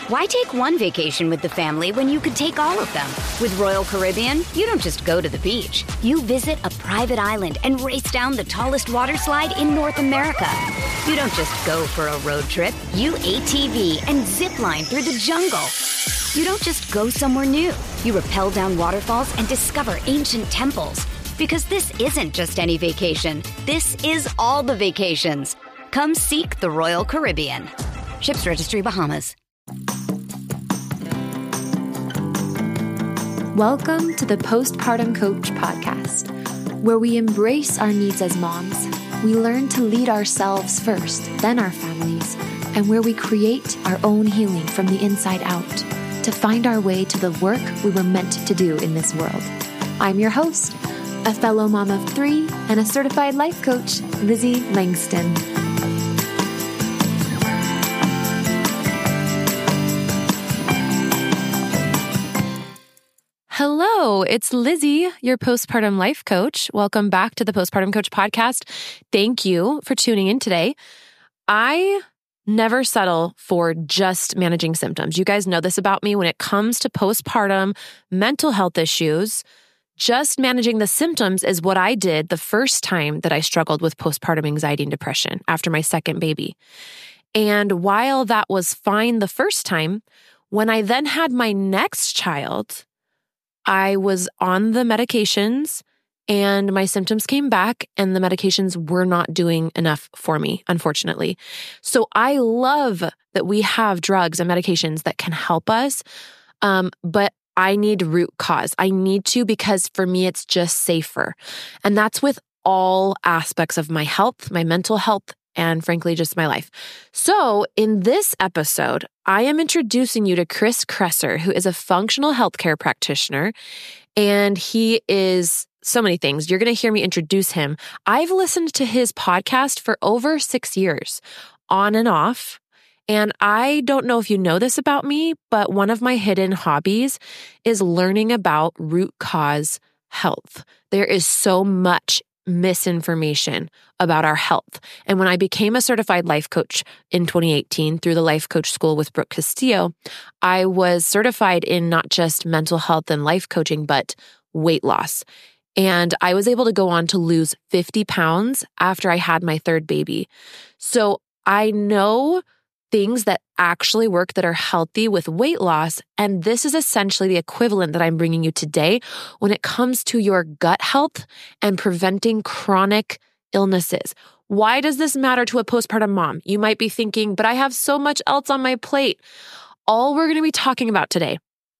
Why take one vacation with the family when you could take all of them? With Royal Caribbean, you don't just go to the beach. You visit a private island and race down the tallest water slide in North America. You don't just go for a road trip. You ATV and zip line through the jungle. You don't just go somewhere new. You rappel down waterfalls and discover ancient temples. Because this isn't just any vacation. This is all the vacations. Come seek the Royal Caribbean. Ships Registry, Bahamas. Welcome to the Postpartum Coach podcast, where we embrace our needs as moms. We learn to lead ourselves first, then our families, and where we create our own healing from the inside out to find our way to the work we were meant to do in this world. I'm your host, a fellow mom of 3 and a certified life coach, Lizzie Langston. Hello, it's Lizzie, your postpartum life coach. Welcome back to the Postpartum Coach podcast. Thank you for tuning in today. I never settle for just managing symptoms. You guys know this about me. When it comes to postpartum mental health issues, just managing the symptoms is what I did the first time that I struggled with postpartum anxiety and depression after my second baby. And while that was fine the first time, when I then had my next child, I was on the medications and my symptoms came back and the medications were not doing enough for me, unfortunately. So I love that we have drugs and medications that can help us, but I need root cause. I need to, because for me, it's just safer. And that's with all aspects of my health, my mental health, and frankly, just my life. So in this episode, I am introducing you to Chris Kresser, who is a functional healthcare practitioner, and he is so many things. You're going to hear me introduce him. I've listened to his podcast for over 6 years, on and off. And I don't know if you know this about me, but one of my hidden hobbies is learning about root cause health. There is so much misinformation about our health. And when I became a certified life coach in 2018 through the Life Coach School with Brooke Castillo, I was certified in not just mental health and life coaching, but weight loss. And I was able to go on to lose 50 pounds after I had my third baby. So I know things that actually work that are healthy with weight loss. And this is essentially the equivalent that I'm bringing you today when it comes to your gut health and preventing chronic illnesses. Why does this matter to a postpartum mom? You might be thinking, but I have so much else on my plate. All we're going to be talking about today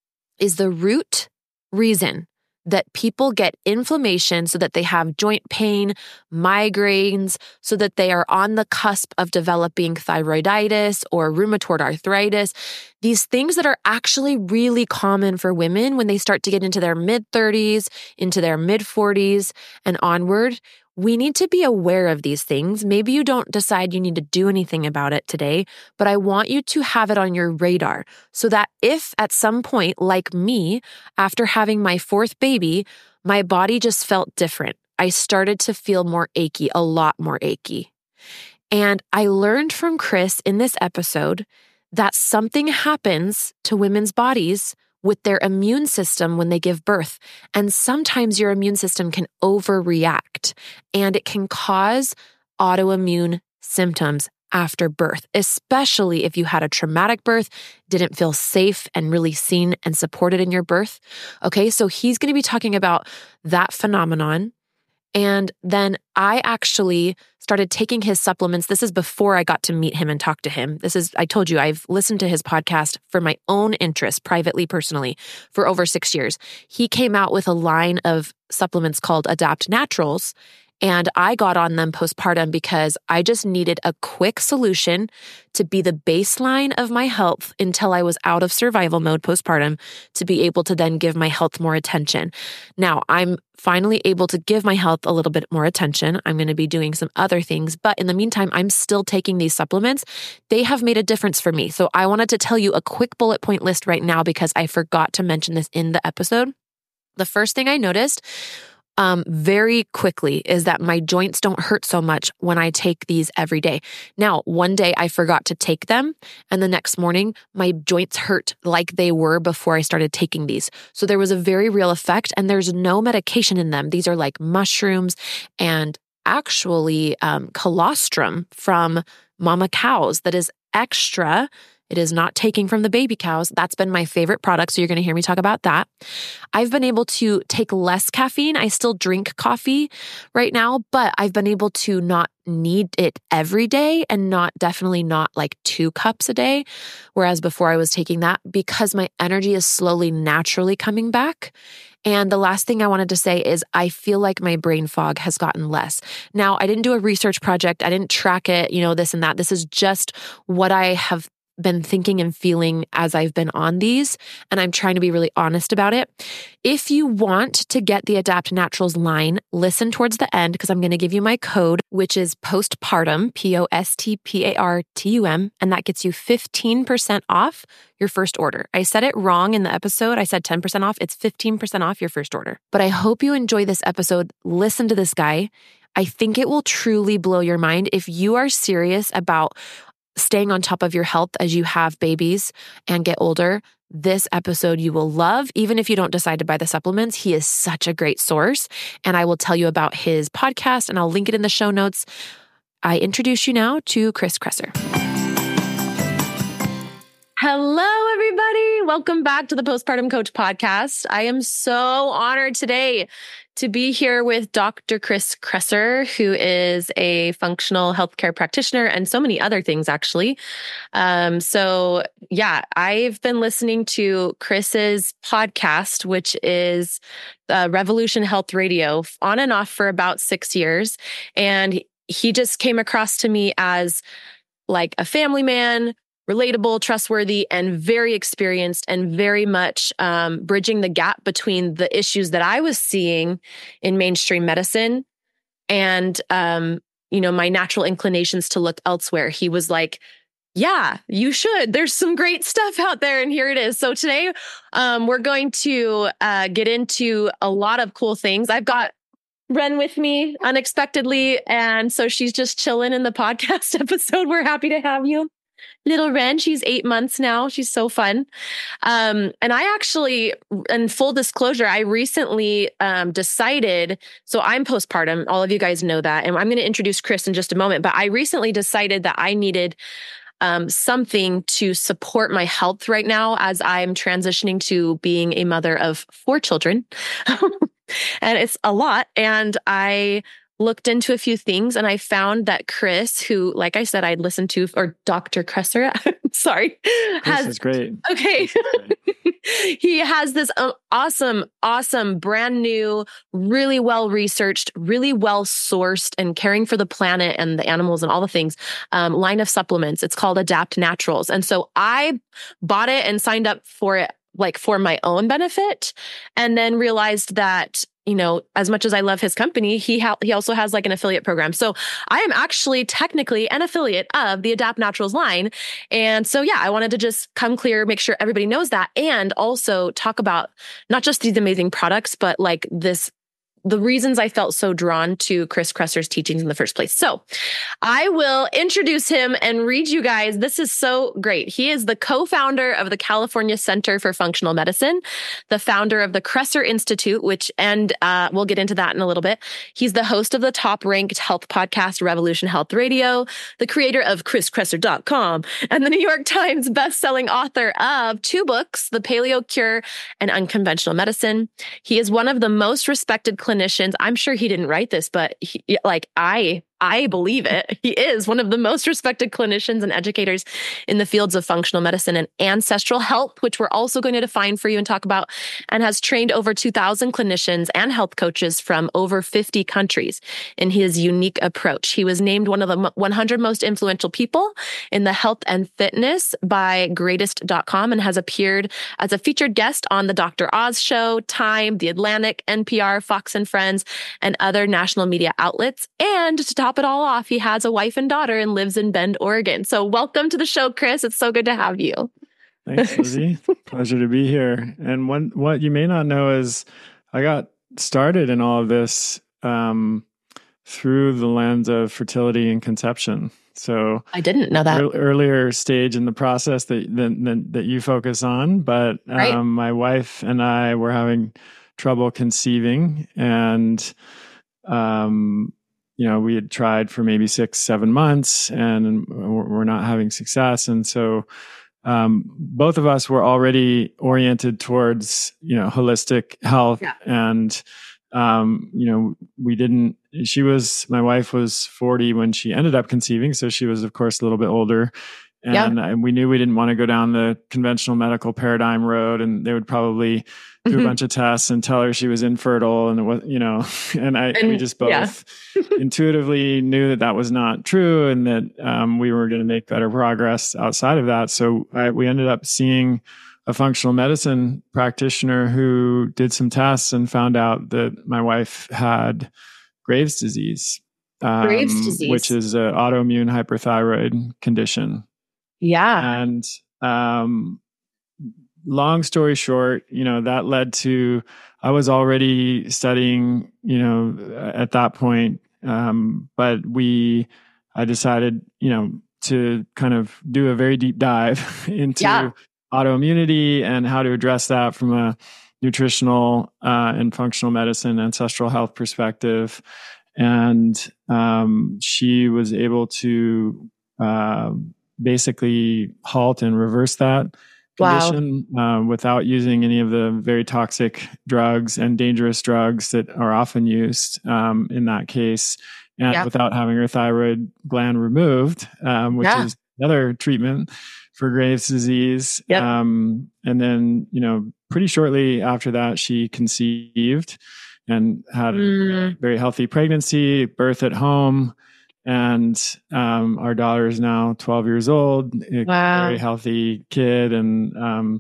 is the root reason that people get inflammation so that they have joint pain, migraines, so that they are on the cusp of developing thyroiditis or rheumatoid arthritis. These things that are actually really common for women when they start to get into their mid-30s, into their mid-40s, and onward. We need to be aware of these things. Maybe you don't decide you need to do anything about it today, but I want you to have it on your radar so that if at some point, like me, after having my fourth baby, my body just felt different. I started to feel more achy, a lot more achy. And I learned from Chris in this episode that something happens to women's bodies with their immune system when they give birth. And sometimes your immune system can overreact and it can cause autoimmune symptoms after birth, especially if you had a traumatic birth, didn't feel safe and really seen and supported in your birth. Okay, so he's going to be talking about that phenomenon. And then I actually started taking his supplements. This is before I got to meet him and talk to him. I told you, I've listened to his podcast for my own interest, privately, personally, for over 6 years. He came out with a line of supplements called Adapt Naturals. And I got on them postpartum because I just needed a quick solution to be the baseline of my health until I was out of survival mode postpartum to be able to then give my health more attention. Now, I'm finally able to give my health a little bit more attention. I'm going to be doing some other things, but in the meantime, I'm still taking these supplements. They have made a difference for me. So I wanted to tell you a quick bullet point list right now because I forgot to mention this in the episode. The first thing I noticed very quickly is that my joints don't hurt so much when I take these every day. Now, one day I forgot to take them, and the next morning my joints hurt like they were before I started taking these. So there was a very real effect, and there's no medication in them. These are like mushrooms and actually colostrum from mama cows that is extra. It is not taking from the baby cows. That's been my favorite product, so you're going to hear me talk about that. I've been able to take less caffeine. I still drink coffee right now, but I've been able to not need it every day and definitely not like 2 cups a day. Whereas before I was taking that because my energy is slowly naturally coming back. And the last thing I wanted to say is I feel like my brain fog has gotten less. Now, I didn't do a research project. I didn't track it, this and that. This is just what I have been thinking and feeling as I've been on these, and I'm trying to be really honest about it. If you want to get the Adapt Naturals line, listen towards the end because I'm going to give you my code, which is postpartum, POSTPARTUM, and that gets you 15% off your first order. I said it wrong in the episode. I said 10% off. It's 15% off your first order. But I hope you enjoy this episode. Listen to this guy. I think it will truly blow your mind if you are serious about staying on top of your health as you have babies and get older. This episode you will love, even if you don't decide to buy the supplements. He is such a great source, and I will tell you about his podcast, and I'll link it in the show notes. I introduce you now to Chris Kresser. Hello, everybody. Welcome back to the Postpartum Coach podcast. I am so honored today to be here with Dr. Chris Kresser, who is a functional healthcare practitioner and so many other things, actually. I've been listening to Chris's podcast, which is Revolution Health Radio, on and off for about 6 years. And he just came across to me as like a family man, relatable, trustworthy, and very experienced, and very much bridging the gap between the issues that I was seeing in mainstream medicine and, my natural inclinations to look elsewhere. He was like, yeah, you should. There's some great stuff out there, and here it is. So today, we're going to get into a lot of cool things. I've got Ren with me unexpectedly, and so she's just chilling in the podcast episode. We're happy to have you. Little Ren, she's 8 months now. She's so fun. And I actually, in full disclosure, I recently decided, so I'm postpartum. All of you guys know that. And I'm going to introduce Chris in just a moment. But I recently decided that I needed something to support my health right now as I'm transitioning to being a mother of 4 children. And it's a lot. And I looked into a few things, and I found that Chris, who, like I said, I'd listened to, or Dr. Kresser, sorry. Chris is great. Okay. He has this awesome, brand new, really well-researched, really well-sourced, and caring for the planet and the animals and all the things, line of supplements. It's called Adapt Naturals. And so I bought it and signed up for it, like for my own benefit, and then realized that, as much as I love his company, he also has like an affiliate program. So I am actually technically an affiliate of the Adapt Naturals line. And so, I wanted to just come clear, make sure everybody knows that, and also talk about not just these amazing products, but like the reasons I felt so drawn to Chris Kresser's teachings in the first place. So I will introduce him and read you guys. This is so great. He is the co-founder of the California Center for Functional Medicine, the founder of the Kresser Institute, and we'll get into that in a little bit. He's the host of the top-ranked health podcast, Revolution Health Radio, the creator of ChrisKresser.com, and the New York Times best-selling author of 2 books, The Paleo Cure and Unconventional Medicine. He is one of the most respected clinicians. I'm sure he didn't write this, but I believe it. He is one of the most respected clinicians and educators in the fields of functional medicine and ancestral health, which we're also going to define for you and talk about, and has trained over 2,000 clinicians and health coaches from over 50 countries in his unique approach. He was named one of the 100 most influential people in the health and fitness by Greatist.com and has appeared as a featured guest on the Dr. Oz Show, Time, The Atlantic, NPR, Fox and Friends, and other national media outlets. And to top it all off, he has a wife and daughter and lives in Bend, Oregon. So welcome to the show, Chris. It's so good to have you. Thanks, Lizzie. Pleasure to be here. And what you may not know is I got started in all of this through the lens of fertility and conception. So I didn't know that. Earlier stage in the process that you focus on, but Right. My wife and I were having trouble conceiving, and we had tried for maybe 6-7 months, and we're not having success. And so both of us were already oriented towards holistic health, and my wife was 40 when she ended up conceiving. So she was, of course, a little bit older. And we knew we didn't want to go down the conventional medical paradigm road, and they would probably do a bunch of tests and tell her she was infertile. And it was, we just both intuitively knew that was not true, and that we were going to make better progress outside of that. So we ended up seeing a functional medicine practitioner who did some tests and found out that my wife had Graves' disease. Which is an autoimmune hyperthyroid condition. Yeah. And long story short, that led to, I was already studying, at that point. But I decided, to kind of do a very deep dive into autoimmunity and how to address that from a nutritional and functional medicine, ancestral health perspective. And she was able to basically halt and reverse that condition without using any of the very toxic drugs and dangerous drugs that are often used in that case, and without having her thyroid gland removed, which is another treatment for Graves' disease. And then, pretty shortly after that, she conceived and had a very healthy pregnancy, birth at home. And our daughter is now 12 years old, a very healthy kid. And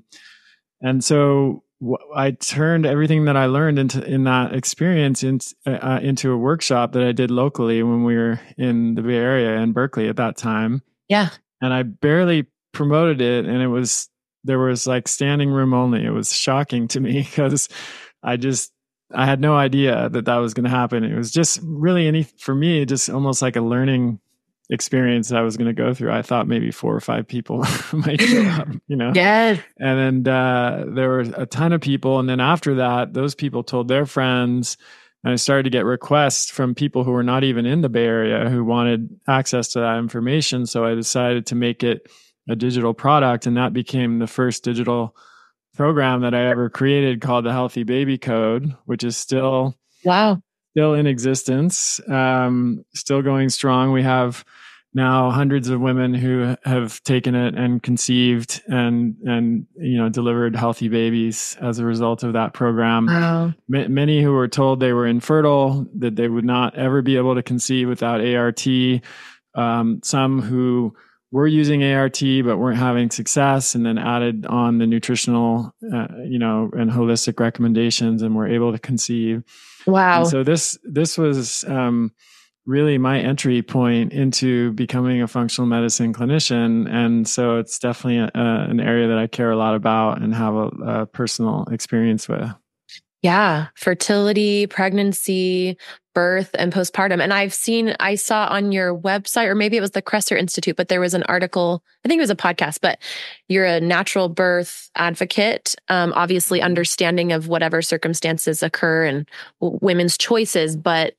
so I turned everything that I learned in that experience into a workshop that I did locally when we were in the Bay Area in Berkeley at that time. Yeah. And I barely promoted it, and there was like standing room only. It was shocking to me because I had no idea that was going to happen. It was just really for me, just almost like a learning experience that I was going to go through. I thought maybe 4 or 5 people might show up, Yes. And then there were a ton of people. And then after that, those people told their friends, and I started to get requests from people who were not even in the Bay Area who wanted access to that information. So I decided to make it a digital product, and that became the first digital program that I ever created, called the Healthy Baby Code, which is still in existence, still going strong. We have now hundreds of women who have taken it and conceived and delivered healthy babies as a result of that program. Wow. Many who were told they were infertile, that they would not ever be able to conceive without ART. Some who were using ART but weren't having success, and then added on the nutritional, and holistic recommendations, and were able to conceive. Wow! And so this was really my entry point into becoming a functional medicine clinician, and so it's definitely an area that I care a lot about and have a personal experience with. Yeah, fertility, pregnancy, birth, and postpartum. And I saw on your website, or maybe it was the Kresser Institute, but there was an article, I think it was a podcast, but you're a natural birth advocate, obviously understanding of whatever circumstances occur and women's choices. But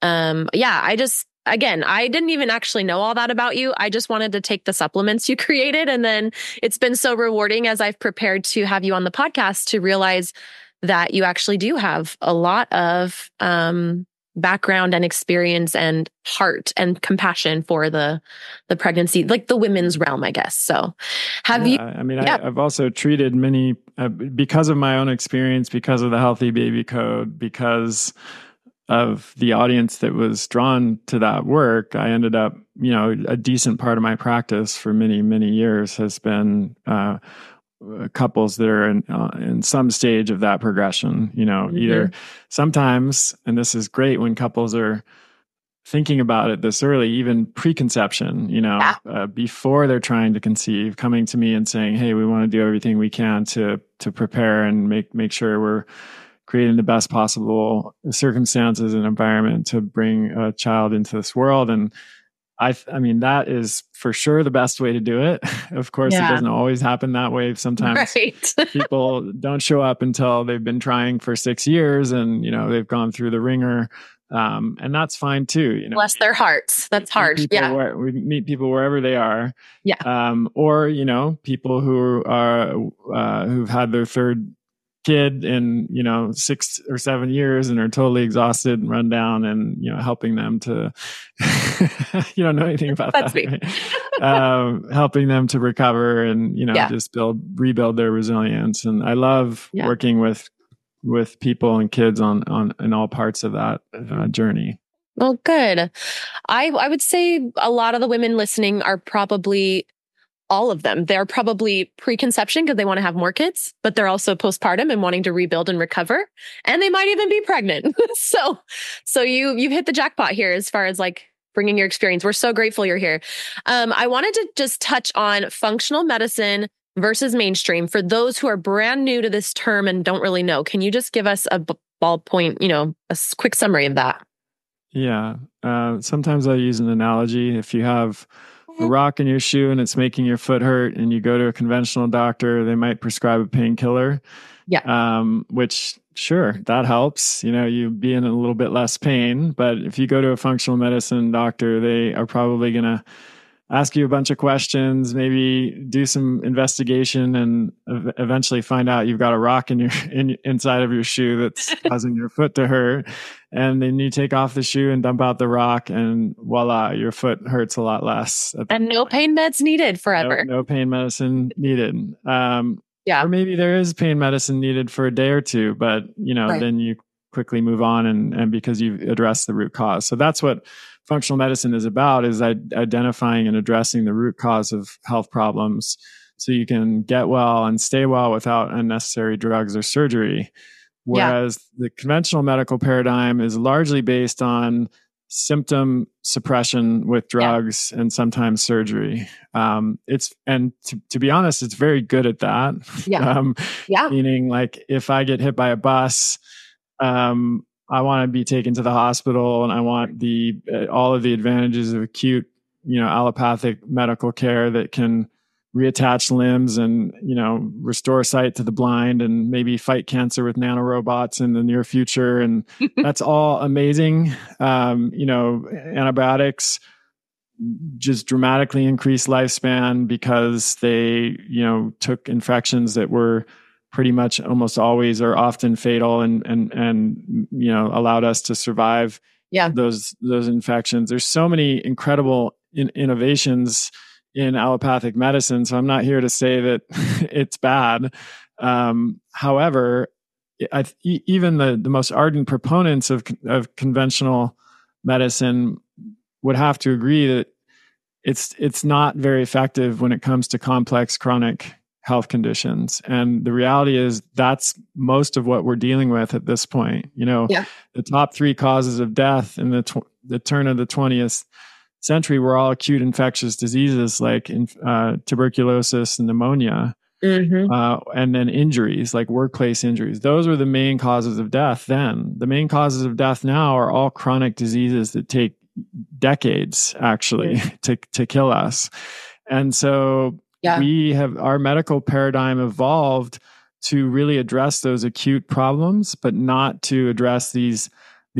again, I didn't even actually know all that about you. I just wanted to take the supplements you created. And then it's been so rewarding as I've prepared to have you on the podcast to realize that you actually do have a lot of background and experience and heart and compassion for the pregnancy, like the women's realm, I guess. So I've also treated many, because of my own experience, because of the Healthy Baby Code, because of the audience that was drawn to that work. I ended up, a decent part of my practice for many, many years has been couples that are in some stage of that progression, either sometimes, and this is great when couples are thinking about it this early, even preconception, before they're trying to conceive, coming to me and saying, hey, we want to do everything we can to prepare and make sure we're creating the best possible circumstances and environment to bring a child into this world. And I mean, that is for sure the best way to do it. Of course, it doesn't always happen that way. Sometimes people don't show up until they've been trying for 6 years and, they've gone through the ringer. And that's fine too. Bless their hearts. That's hard. We meet people wherever they are. Yeah. Or, people who are, who've had their third kid in 6 or 7 years and are totally exhausted and run down, and helping them to you don't know anything about that, right? Helping them to recover and just rebuild their resilience. And I love working with people and kids on in all parts of that journey. Well, good. I would say a lot of the women listening are probably, all of them, they're probably preconception because they want to have more kids, but they're also postpartum and wanting to rebuild and recover. And they might even be pregnant. So you've hit the jackpot here as far as like bringing your experience. We're so grateful you're here. I wanted to just touch on functional medicine versus mainstream for those who are brand new to this term and don't really know. Can you just give us a ballpoint, a quick summary of that? Yeah. Sometimes I use an analogy. If you have a rock in your shoe and it's making your foot hurt and you go to a conventional doctor, they might prescribe a painkiller. Yeah. Which sure, that helps, you be in a little bit less pain. But if you go to a functional medicine doctor, they are probably going to ask you a bunch of questions, maybe do some investigation, and eventually find out you've got a rock inside of your shoe that's causing your foot to hurt. And then you take off the shoe and dump out the rock, and voila, your foot hurts a lot less. And no pain meds needed forever. No pain medicine needed. Or maybe there is pain medicine needed for a day or two, but then you quickly move on and because you've addressed the root cause. So that's what functional medicine is about, is identifying and addressing the root cause of health problems so you can get well and stay well without unnecessary drugs or surgery. Whereas the conventional medical paradigm is largely based on symptom suppression with drugs and sometimes surgery. To be honest, it's very good at that. Meaning, like, if I get hit by a bus, I want to be taken to the hospital, and I want all of the advantages of acute, allopathic medical care that can reattach limbs and, restore sight to the blind and maybe fight cancer with nanorobots in the near future. And that's all amazing. Antibiotics just dramatically increase lifespan because they, took infections that were pretty much almost always or often fatal and allowed us to survive those infections. There's so many incredible innovations in allopathic medicine. So I'm not here to say that it's bad. However, even the most ardent proponents of conventional medicine would have to agree that it's not very effective when it comes to complex chronic health conditions. And the reality is that's most of what we're dealing with at this point. The top 3 causes of death in the turn of the 20th century were all acute infectious diseases like tuberculosis and pneumonia, and then injuries like workplace injuries. Those were the main causes of death then. The main causes of death now are all chronic diseases that take decades actually to kill us. And so we have our medical paradigm evolved to really address those acute problems, but not to address these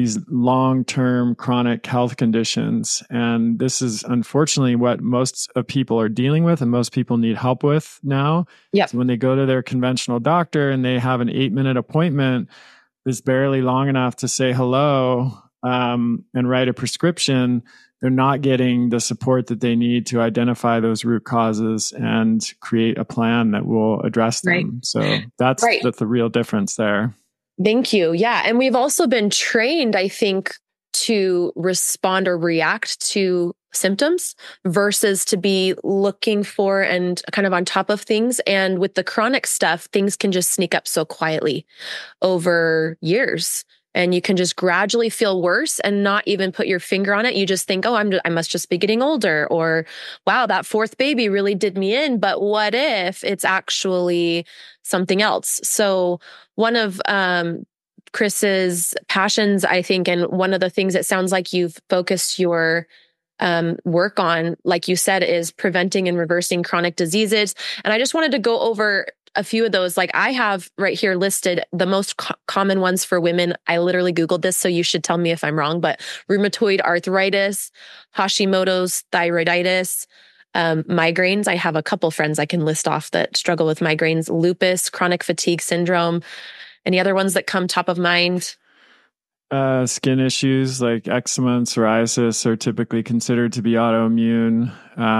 long-term chronic health conditions. And this is unfortunately what most of people are dealing with and most people need help with now. So when they go to their conventional doctor and they have an 8-minute appointment that's barely long enough to say hello and write a prescription, they're not getting the support that they need to identify those root causes and create a plan that will address them. So that's the real difference there. Thank you. Yeah. And we've also been trained, I think, to respond or react to symptoms versus to be looking for and kind of on top of things. And with the chronic stuff, things can just sneak up so quietly over years. And you can just gradually feel worse and not even put your finger on it. You just think, I must just be getting older, or wow, that 4th baby really did me in. But what if it's actually something else? So one of Chris's passions, I think. And one of the things it sounds like you've focused your work on, like you said, is preventing and reversing chronic diseases. And I just wanted to go over a few of those. Like I have right here listed the most common ones for women. I literally Googled this, so you should tell me if I'm wrong, but rheumatoid arthritis, Hashimoto's thyroiditis, migraines. I have a couple friends I can list off that struggle with migraines, lupus, chronic fatigue syndrome. Any other ones that come top of mind? Skin issues like eczema and psoriasis are typically considered to be autoimmune.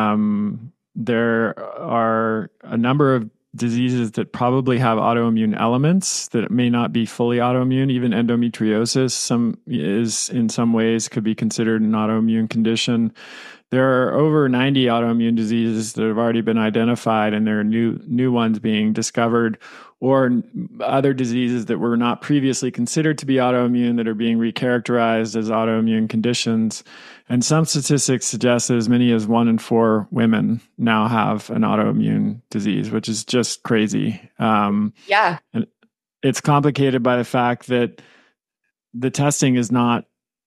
There are a number of diseases that probably have autoimmune elements that may not be fully autoimmune. Even endometriosis in some ways could be considered an autoimmune condition. There are over 90 autoimmune diseases that have already been identified, and there are new ones being discovered, or other diseases that were not previously considered to be autoimmune that are being recharacterized as autoimmune conditions. And some statistics suggest that as many as 1 in 4 women now have an autoimmune disease, which is just crazy. Yeah. And it's complicated by the fact that the testing is not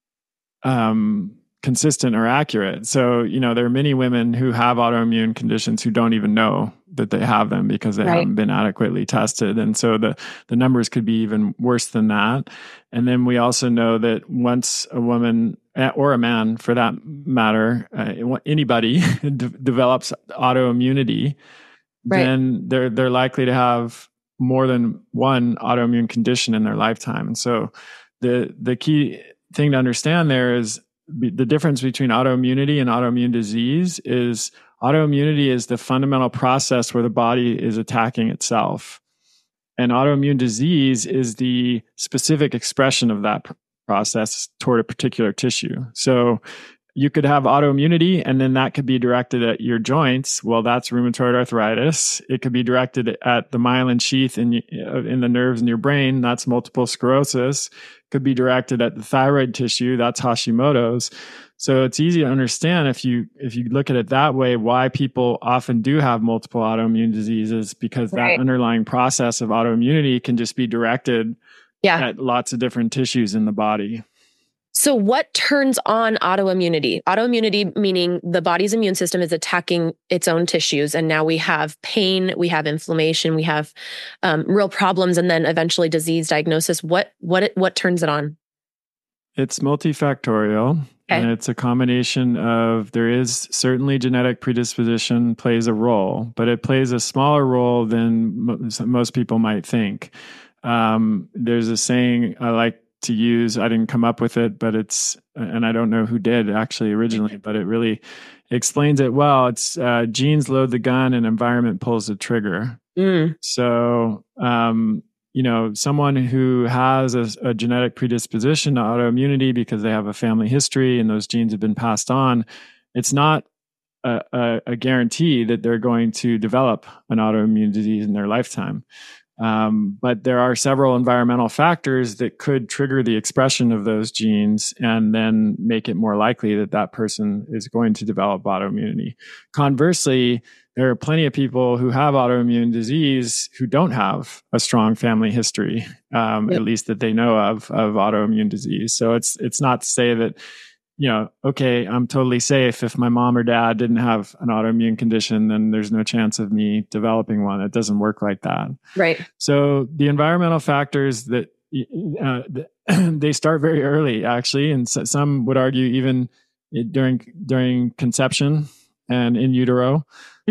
consistent or accurate. So, there are many women who have autoimmune conditions who don't even know that they have them because they haven't been adequately tested. And so the numbers could be even worse than that. And then we also know that once a woman, or a man for that matter, anybody develops autoimmunity, then they're likely to have more than one autoimmune condition in their lifetime. And so the key thing to understand there is the difference between autoimmunity and autoimmune disease is autoimmunity is the fundamental process where the body is attacking itself. And autoimmune disease is the specific expression of that process toward a particular tissue. So you could have autoimmunity and then that could be directed at your joints. Well, that's rheumatoid arthritis. It could be directed at the myelin sheath in the nerves in your brain. That's multiple sclerosis. Could be directed at the thyroid tissue. That's Hashimoto's. So it's easy to understand if you look at it that way, why people often do have multiple autoimmune diseases, because that underlying process of autoimmunity can just be directed at lots of different tissues in the body. So what turns on autoimmunity? Autoimmunity meaning the body's immune system is attacking its own tissues. And now we have pain, we have inflammation, we have real problems, and then eventually disease diagnosis. What turns it on? It's multifactorial. And it's a combination of, there is certainly genetic predisposition plays a role, but it plays a smaller role than most people might think. There's a saying I like to use. I didn't come up with it, but and I don't know who did actually originally, but it really explains it well. It's genes load the gun and environment pulls the trigger. So, someone who has a genetic predisposition to autoimmunity because they have a family history and those genes have been passed on, it's not a guarantee that they're going to develop an autoimmune disease in their lifetime. But there are several environmental factors that could trigger the expression of those genes and then make it more likely that that person is going to develop autoimmunity. Conversely, there are plenty of people who have autoimmune disease who don't have a strong family history, at least that they know of autoimmune disease. So it's not to say that, okay, I'm totally safe. If my mom or dad didn't have an autoimmune condition, then there's no chance of me developing one. It doesn't work like that. Right. So the environmental factors that they start very early, actually, and some would argue even during conception and in utero.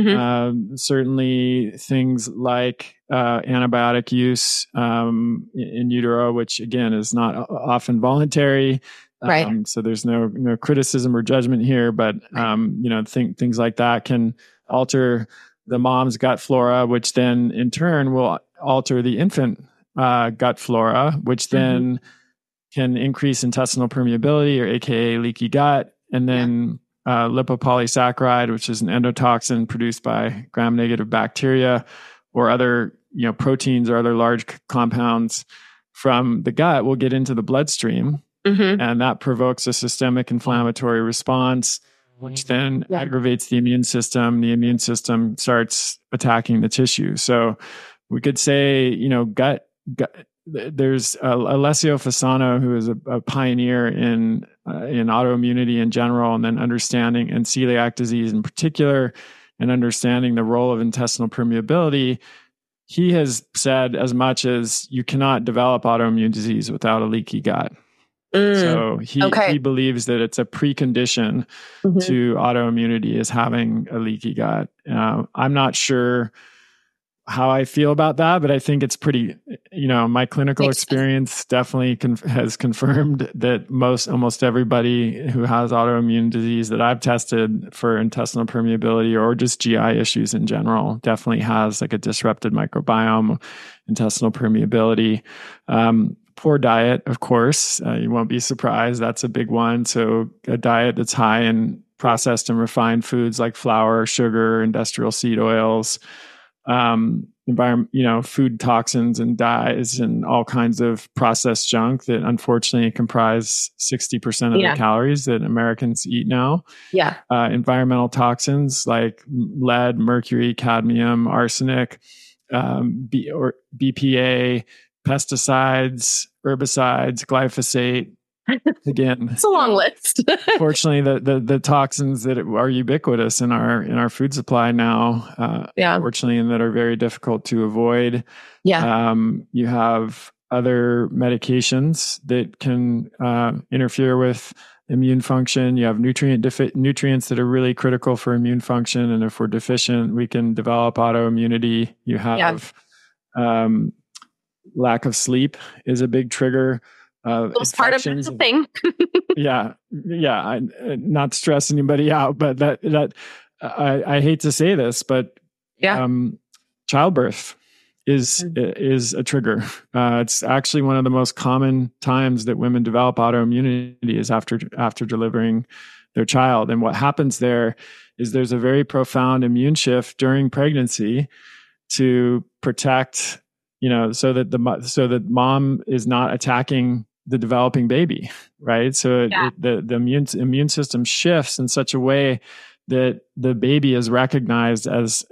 Certainly things like antibiotic use in utero, which again is not often voluntary. Right. So there's no criticism or judgment here, but things like that can alter the mom's gut flora, which then in turn will alter the infant gut flora, which then can increase intestinal permeability, or AKA leaky gut, and then lipopolysaccharide, which is an endotoxin produced by gram-negative bacteria or other proteins or other large compounds from the gut, will get into the bloodstream. And that provokes a systemic inflammatory response, which then aggravates the immune system. The immune system starts attacking the tissue. So we could say, gut there's Alessio Fasano, who is a pioneer in autoimmunity in general, and then understanding and celiac disease in particular, and understanding the role of intestinal permeability. He has said as much as you cannot develop autoimmune disease without a leaky gut. So he believes that it's a precondition to autoimmunity is having a leaky gut. I'm not sure how I feel about that, but I think it's pretty, my clinical experience definitely has confirmed that almost everybody who has autoimmune disease that I've tested for intestinal permeability or just GI issues in general definitely has like a disrupted microbiome, intestinal permeability. Poor diet, of course, you won't be surprised. That's a big one. So a diet that's high in processed and refined foods like flour, sugar, industrial seed oils, food toxins and dyes and all kinds of processed junk that unfortunately comprise 60% of the calories that Americans eat now. Yeah. Environmental toxins like lead, mercury, cadmium, arsenic, BPA, pesticides, herbicides, glyphosate. Again, it's a long list. Fortunately, the toxins that are ubiquitous in our food supply now, fortunately, and that are very difficult to avoid. Yeah. You have other medications that can interfere with immune function. You have nutrients that are really critical for immune function, and if we're deficient, we can develop autoimmunity. You have lack of sleep is a big trigger. Postpartum is a thing. Not to stress anybody out, but that I hate to say this, but childbirth is a trigger. It's actually one of the most common times that women develop autoimmunity is after delivering their child. And what happens there is there's a very profound immune shift during pregnancy to protect, so that mom is not attacking the developing baby, right? So the immune system shifts in such a way that the baby is recognized as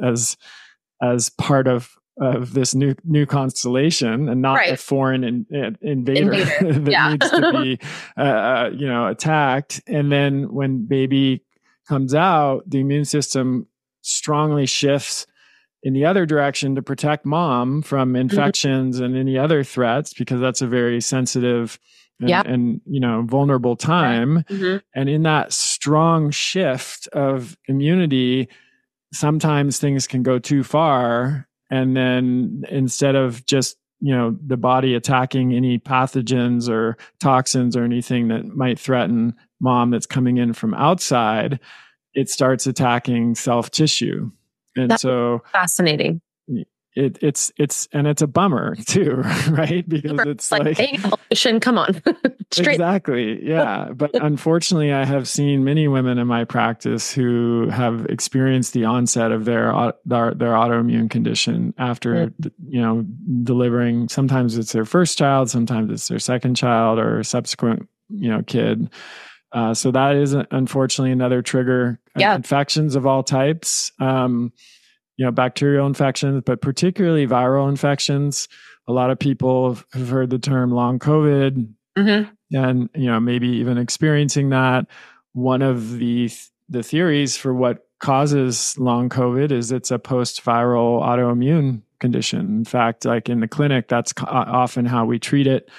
part of this new constellation and not a foreign invader that needs to be attacked. And then when baby comes out, the immune system strongly shifts in the other direction to protect mom from infections and any other threats, because that's a very sensitive and vulnerable time. And in that strong shift of immunity, sometimes things can go too far. And then instead of just, the body attacking any pathogens or toxins or anything that might threaten mom that's coming in from outside, it starts attacking self tissue. And that's fascinating. It's a bummer too, right? Because it's like come on. Exactly. Yeah. But unfortunately, I have seen many women in my practice who have experienced the onset of their autoimmune condition after, delivering. Sometimes it's their first child, sometimes it's their second child or subsequent, kid. So that is unfortunately another trigger. Infections of all types, bacterial infections, but particularly viral infections. A lot of people have heard the term long COVID and, maybe even experiencing that. One of the theories for what causes long COVID is it's a post-viral autoimmune condition. In fact, like in the clinic, that's often how we treat it.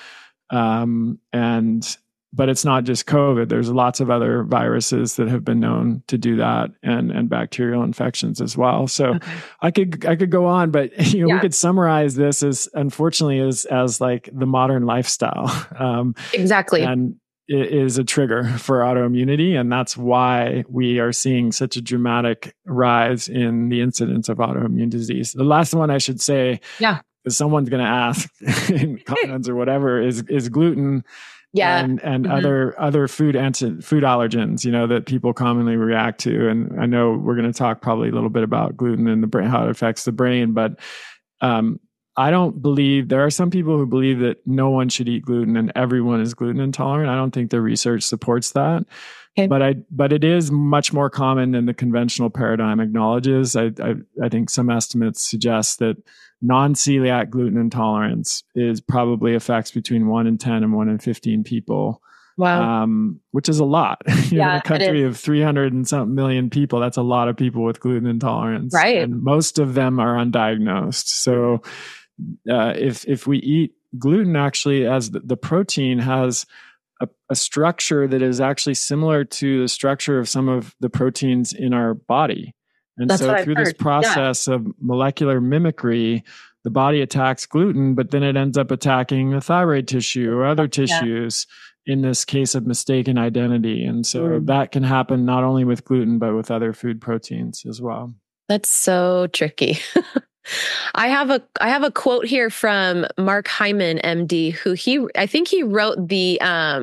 But it's not just COVID. There's lots of other viruses that have been known to do that, and bacterial infections as well. So I could go on, but we could summarize this as unfortunately as like the modern lifestyle. Exactly. And it is a trigger for autoimmunity. And that's why we are seeing such a dramatic rise in the incidence of autoimmune disease. The last one I should say, because someone's going to ask in comments or whatever, is gluten. And other food allergens, that people commonly react to. And I know we're going to talk probably a little bit about gluten and the brain, how it affects the brain, but I don't believe, there are some people who believe that no one should eat gluten and everyone is gluten intolerant. I don't think the research supports that. Okay. But it is much more common than the conventional paradigm acknowledges. I think some estimates suggest that non-celiac gluten intolerance probably affects between 1 in 10 and 1 in 15 people. Wow. Which is a lot. In a country of 300 and something million people, that's a lot of people with gluten intolerance. Right. And most of them are undiagnosed. So if we eat gluten, actually, as the protein has a structure that is actually similar to the structure of some of the proteins in our body. And that's so through this process of molecular mimicry, the body attacks gluten, but then it ends up attacking the thyroid tissue or other tissues in this case of mistaken identity. And so that can happen not only with gluten, but with other food proteins as well. That's so tricky. I have a quote here from Mark Hyman, MD, who I think he wrote the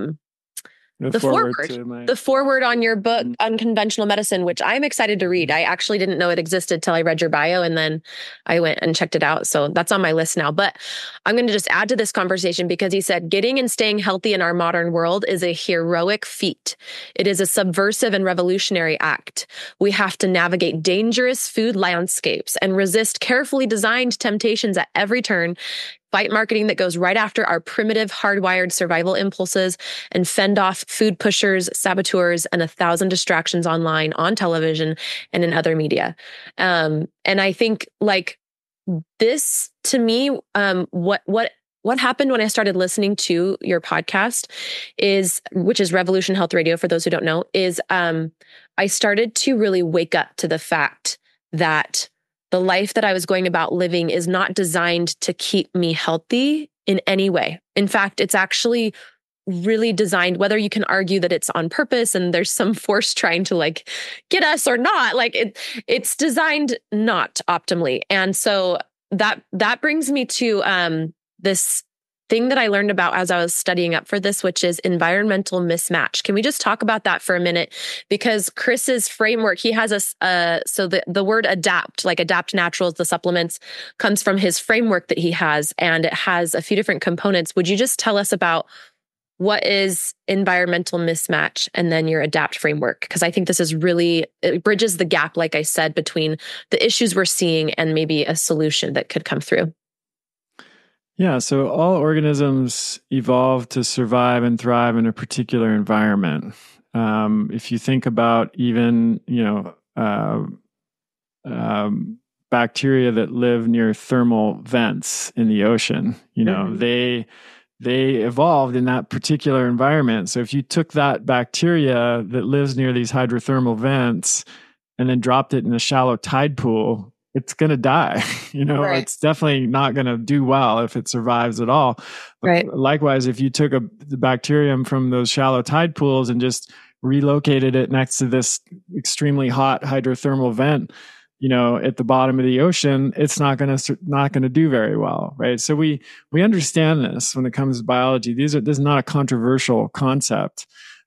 foreword on your book, Unconventional Medicine, which I'm excited to read. I actually didn't know it existed till I read your bio, and then I went and checked it out. So that's on my list now. But I'm going to just add to this conversation because he said, getting and staying healthy in our modern world is a heroic feat. It is a subversive and revolutionary act. We have to navigate dangerous food landscapes and resist carefully designed temptations at every turn, fight marketing that goes right after our primitive, hardwired survival impulses, and fend off food pushers, saboteurs, and 1,000 distractions online, on television, and in other media. And I think like this, to me, what happened when I started listening to your podcast which is Revolution Health Radio, for those who don't know, is I started to really wake up to the fact that the life that I was going about living is not designed to keep me healthy in any way. In fact, it's actually really designed, whether you can argue that it's on purpose and there's some force trying to like get us or not, like it's designed not optimally. And so that brings me to this thing that I learned about as I was studying up for this, which is environmental mismatch. Can we just talk about that for a minute? Because Chris's framework, he has so the word adapt, like Adapt Naturals, the supplements, comes from his framework that he has, and it has a few different components. Would you just tell us about what is environmental mismatch and then your ADAPT framework? Because I think this is it bridges the gap, like I said, between the issues we're seeing and maybe a solution that could come through. Yeah, so all organisms evolve to survive and thrive in a particular environment. If you think about even, bacteria that live near thermal vents in the ocean, they evolved in that particular environment. So if you took that bacteria that lives near these hydrothermal vents and then dropped it in a shallow tide pool, it's going to die. Right. It's definitely not going to do well if it survives at all. Right. Likewise, if you took the bacterium from those shallow tide pools and just relocated it next to this extremely hot hydrothermal vent, at the bottom of the ocean, it's not going to do very well, right? So we understand this when it comes to biology. This is not a controversial concept.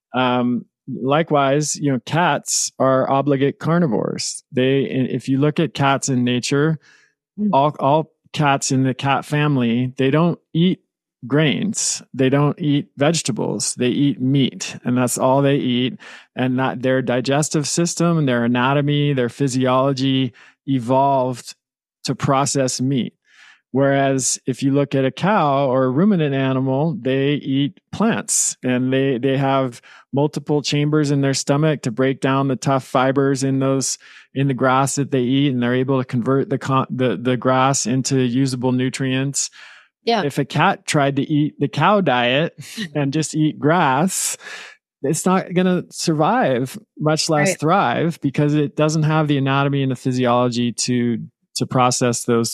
Likewise, cats are obligate carnivores. If you look at cats in nature, all cats in the cat family, they don't eat grains. They don't eat vegetables. They eat meat, and that's all they eat. And that their digestive system, their anatomy, their physiology evolved to process meat. Whereas if you look at a cow or a ruminant animal, they eat plants, and they have multiple chambers in their stomach to break down the tough fibers in the grass that they eat, and they're able to convert the grass into usable nutrients. Yeah. If a cat tried to eat the cow diet and just eat grass, it's not going to survive, much less thrive, because it doesn't have the anatomy and the physiology to process those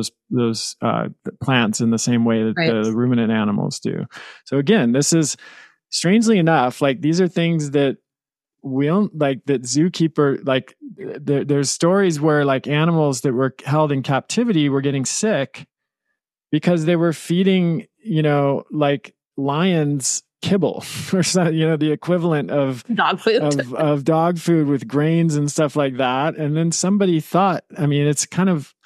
plants in the same way that the ruminant animals do. So again, this is, strangely enough, like these are things that we don't like, that zookeeper, like there's stories where like animals that were held in captivity were getting sick because they were feeding, like lions kibble or something, the equivalent of dog food, of dog food with grains and stuff like that. And then somebody thought, it's kind of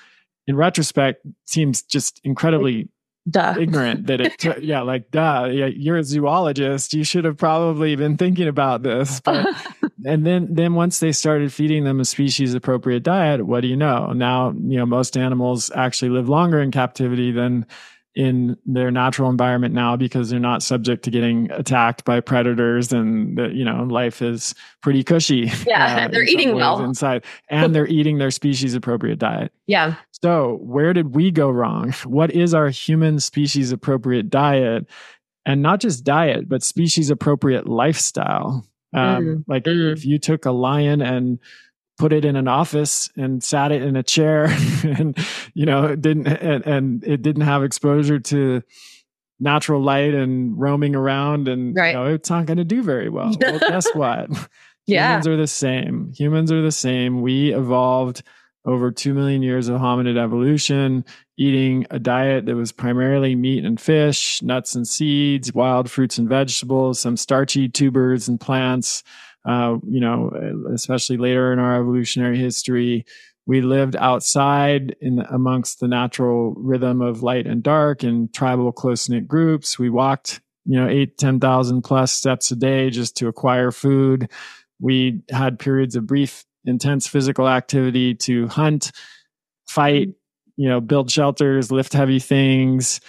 in retrospect seems just incredibly ignorant that you're a zoologist. You should have probably been thinking about this. But, and then once they started feeding them a species appropriate diet, what do you know? Now, most animals actually live longer in captivity than in their natural environment now, because they're not subject to getting attacked by predators, and life is pretty cushy. Yeah, they're eating well inside, and they're eating their species appropriate diet. Yeah. So where did we go wrong? What is our human species appropriate diet? And not just diet, but species appropriate lifestyle. If you took a lion and put it in an office and sat it in a chair and, it didn't have exposure to natural light and roaming around, and it's not going to do very well. Well, guess what? Humans are the same. We evolved over 2 million years of hominid evolution, eating a diet that was primarily meat and fish, nuts and seeds, wild fruits and vegetables, some starchy tubers and plants. Especially later in our evolutionary history, we lived outside amongst the natural rhythm of light and dark in tribal close-knit groups. We walked, 10,000 plus steps a day just to acquire food. We had periods of brief, intense physical activity to hunt, fight, build shelters, lift heavy things.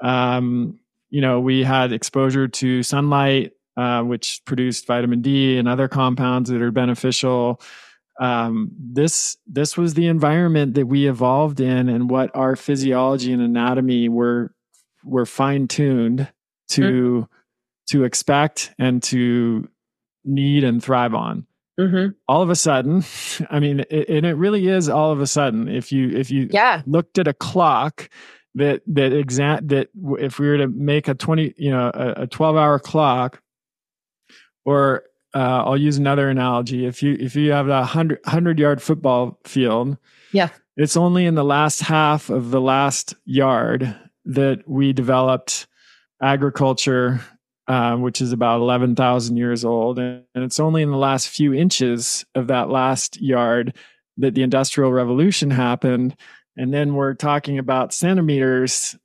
We had exposure to sunlight, which produced vitamin D and other compounds that are beneficial. This was the environment that we evolved in, and what our physiology and anatomy were fine-tuned to expect and to need and thrive on. Mm-hmm. All of a sudden, it really is all of a sudden. If you looked at a clock that if we were to make a 12-hour clock. Or I'll use another analogy. If you have a 100-yard football field, it's only in the last half of the last yard that we developed agriculture, which is about 11,000 years old, and it's only in the last few inches of that last yard that the Industrial Revolution happened, and then we're talking about centimeters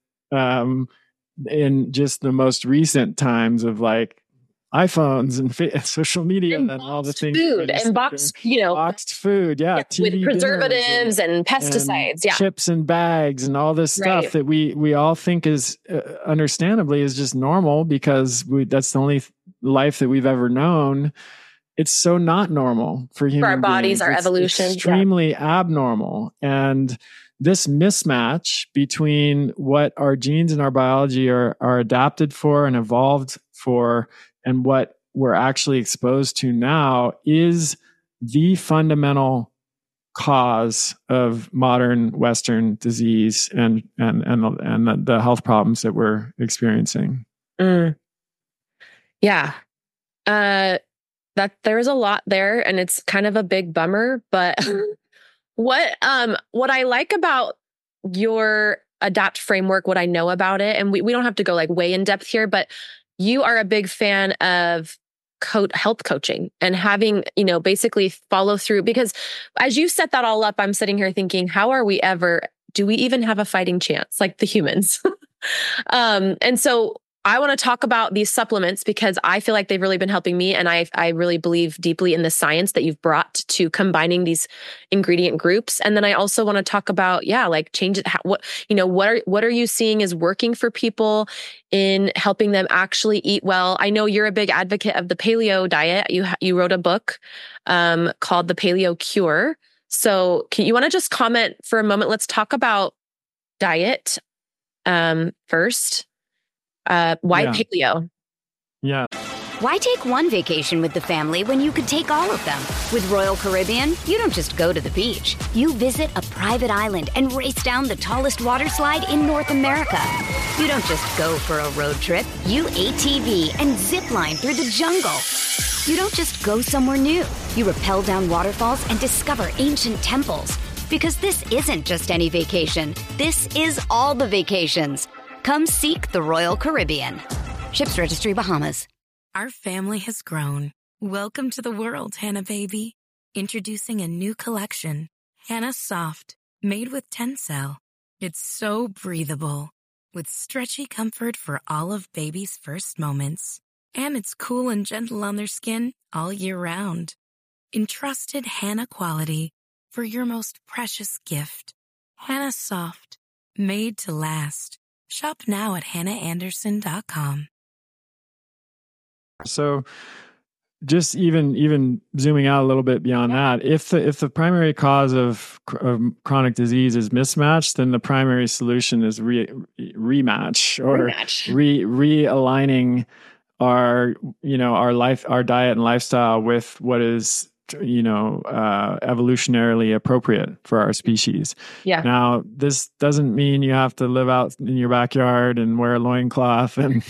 in just the most recent times of iPhones and social media and all the things. Food and boxed food. Yeah. With preservatives and pesticides. And chips and bags and all this stuff that we all think is understandably is just normal because that's the only life that we've ever known. It's so not normal for human beings. For our bodies, our evolution. Extremely abnormal. And this mismatch between what our genes and our biology are adapted for and evolved for, and what we're actually exposed to now, is the fundamental cause of modern Western disease and the health problems that we're experiencing. Yeah. That there's a lot there, and it's kind of a big bummer, but what I like about your ADAPT framework, what I know about it, and we don't have to go way in depth here, but you are a big fan of health coaching and having, basically follow through, because as you set that all up, I'm sitting here thinking, do we even have a fighting chance like the humans? And so I want to talk about these supplements because I feel like they've really been helping me. And I really believe deeply in the science that you've brought to combining these ingredient groups. And then I also want to talk about, change it. What are you seeing is working for people in helping them actually eat well? I know you're a big advocate of the paleo diet. You wrote a book called The Paleo Cure. So you want to just comment for a moment? Let's talk about diet first. Why paleo? Yeah. Why take one vacation with the family when you could take all of them? With Royal Caribbean, you don't just go to the beach. You visit a private island and race down the tallest water slide in North America. You don't just go for a road trip. You ATV and zip line through the jungle. You don't just go somewhere new. You rappel down waterfalls and discover ancient temples. Because this isn't just any vacation. This is all the vacations. Come seek the Royal Caribbean. Ships Registry, Bahamas. Our family has grown. Welcome to the world, Hannah baby. Introducing a new collection, Hannah Soft, made with Tencel. It's so breathable, with stretchy comfort for all of baby's first moments. And it's cool and gentle on their skin all year round. Entrusted Hannah quality for your most precious gift. Hannah Soft, made to last. Shop now at hannahanderson.com. So just even zooming out a little bit beyond that, if the primary cause of chronic disease is mismatch, then the primary solution is rematch or realigning our diet and lifestyle with what is evolutionarily appropriate for our species. Yeah. Now, this doesn't mean you have to live out in your backyard and wear a loincloth and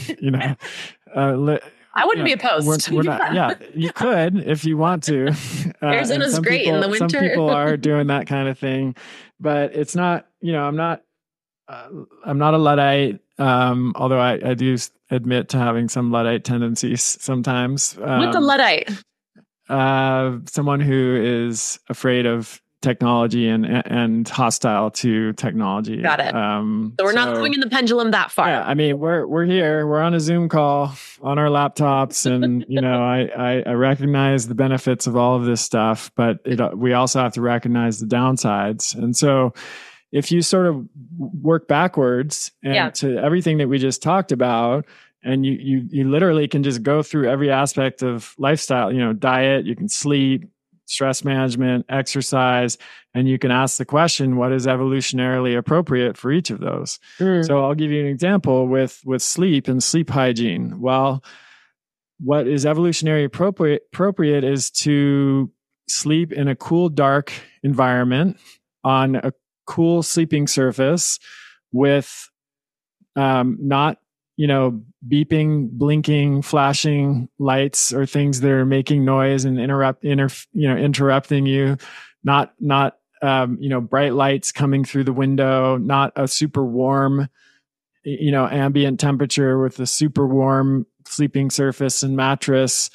I wouldn't be opposed. We're not, yeah, you could if you want to. Arizona's great in the winter. Some people are doing that kind of thing, but it's not. I'm not a Luddite, although I do admit to having some Luddite tendencies sometimes. What's a Luddite? Someone who is afraid of technology and hostile to technology. Got it. So we're not swinging the pendulum that far. Yeah, I mean, we're here. We're on a Zoom call on our laptops, and I recognize the benefits of all of this stuff, but we also have to recognize the downsides. And so, if you sort of work backwards and to everything that we just talked about, and you literally can just go through every aspect of lifestyle, diet, you can sleep, stress management, exercise, and you can ask the question, what is evolutionarily appropriate for each of those? So I'll give you an example with sleep and sleep hygiene. Well, what is evolutionary appropriate is to sleep in a cool, dark environment on a cool sleeping surface with not beeping, blinking, flashing lights or things that are making noise and interrupting you. Not bright lights coming through the window. Not a super warm, ambient temperature with a super warm sleeping surface and mattress.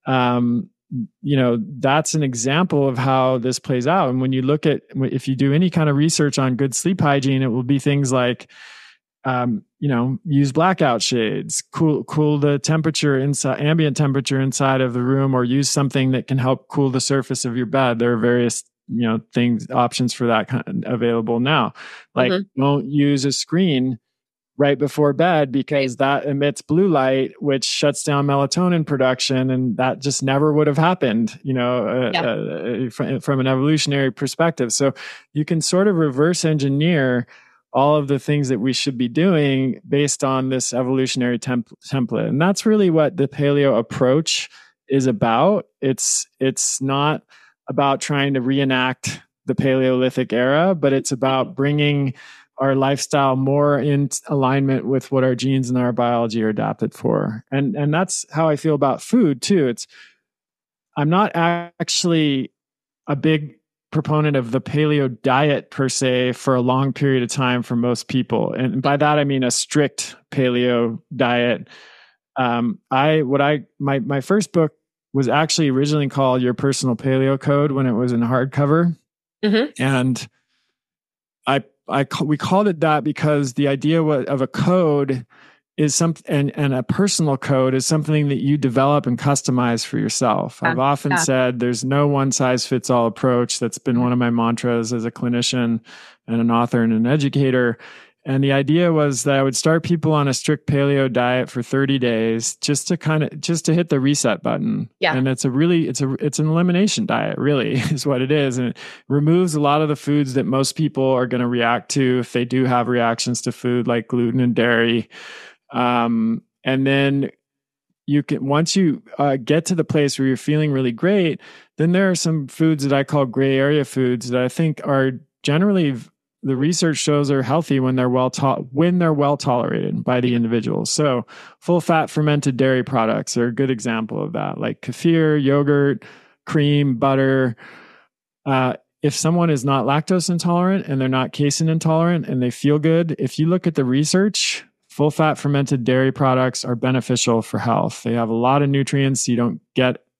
That's an example of how this plays out. And when you look at, if you do any kind of research on good sleep hygiene, it will be things like, use blackout shades, cool the temperature inside, ambient temperature inside of the room, or use something that can help cool the surface of your bed. There are various, options for that kind available now. Like don't use a screen right before bed because that emits blue light, which shuts down melatonin production. And that just never would have happened, from an evolutionary perspective. So you can sort of reverse engineer all of the things that we should be doing based on this evolutionary template. And that's really what the paleo approach is about. It's not about trying to reenact the Paleolithic era, but it's about bringing our lifestyle more in alignment with what our genes and our biology are adapted for. And that's how I feel about food too. I'm not actually a big proponent of the paleo diet per se for a long period of time for most people. And by that, I mean a strict paleo diet. My first book was actually originally called Your Personal Paleo Code when it was in hardcover. And we called it that because the idea of a code is something, and a personal code is something that you develop and customize for yourself. I've often said there's no one size fits all approach. That's been one of my mantras as a clinician and an author and an educator. And the idea was that I would start people on a strict paleo diet for 30 days just to hit the reset button. Yeah. And it's an elimination diet, really, is what it is. And it removes a lot of the foods that most people are going to react to if they do have reactions to food, like gluten and dairy. And then you can, once you get to the place where you're feeling really great, then there are some foods that I call gray area foods that I think are generally, the research shows, are healthy when they're well tolerated by the individual. So full fat fermented dairy products are a good example of that, like kefir, yogurt, cream, butter. If someone is not lactose intolerant and they're not casein intolerant and they feel good, if you look at the research, full-fat fermented dairy products are beneficial for health. They have a lot of nutrients you don't get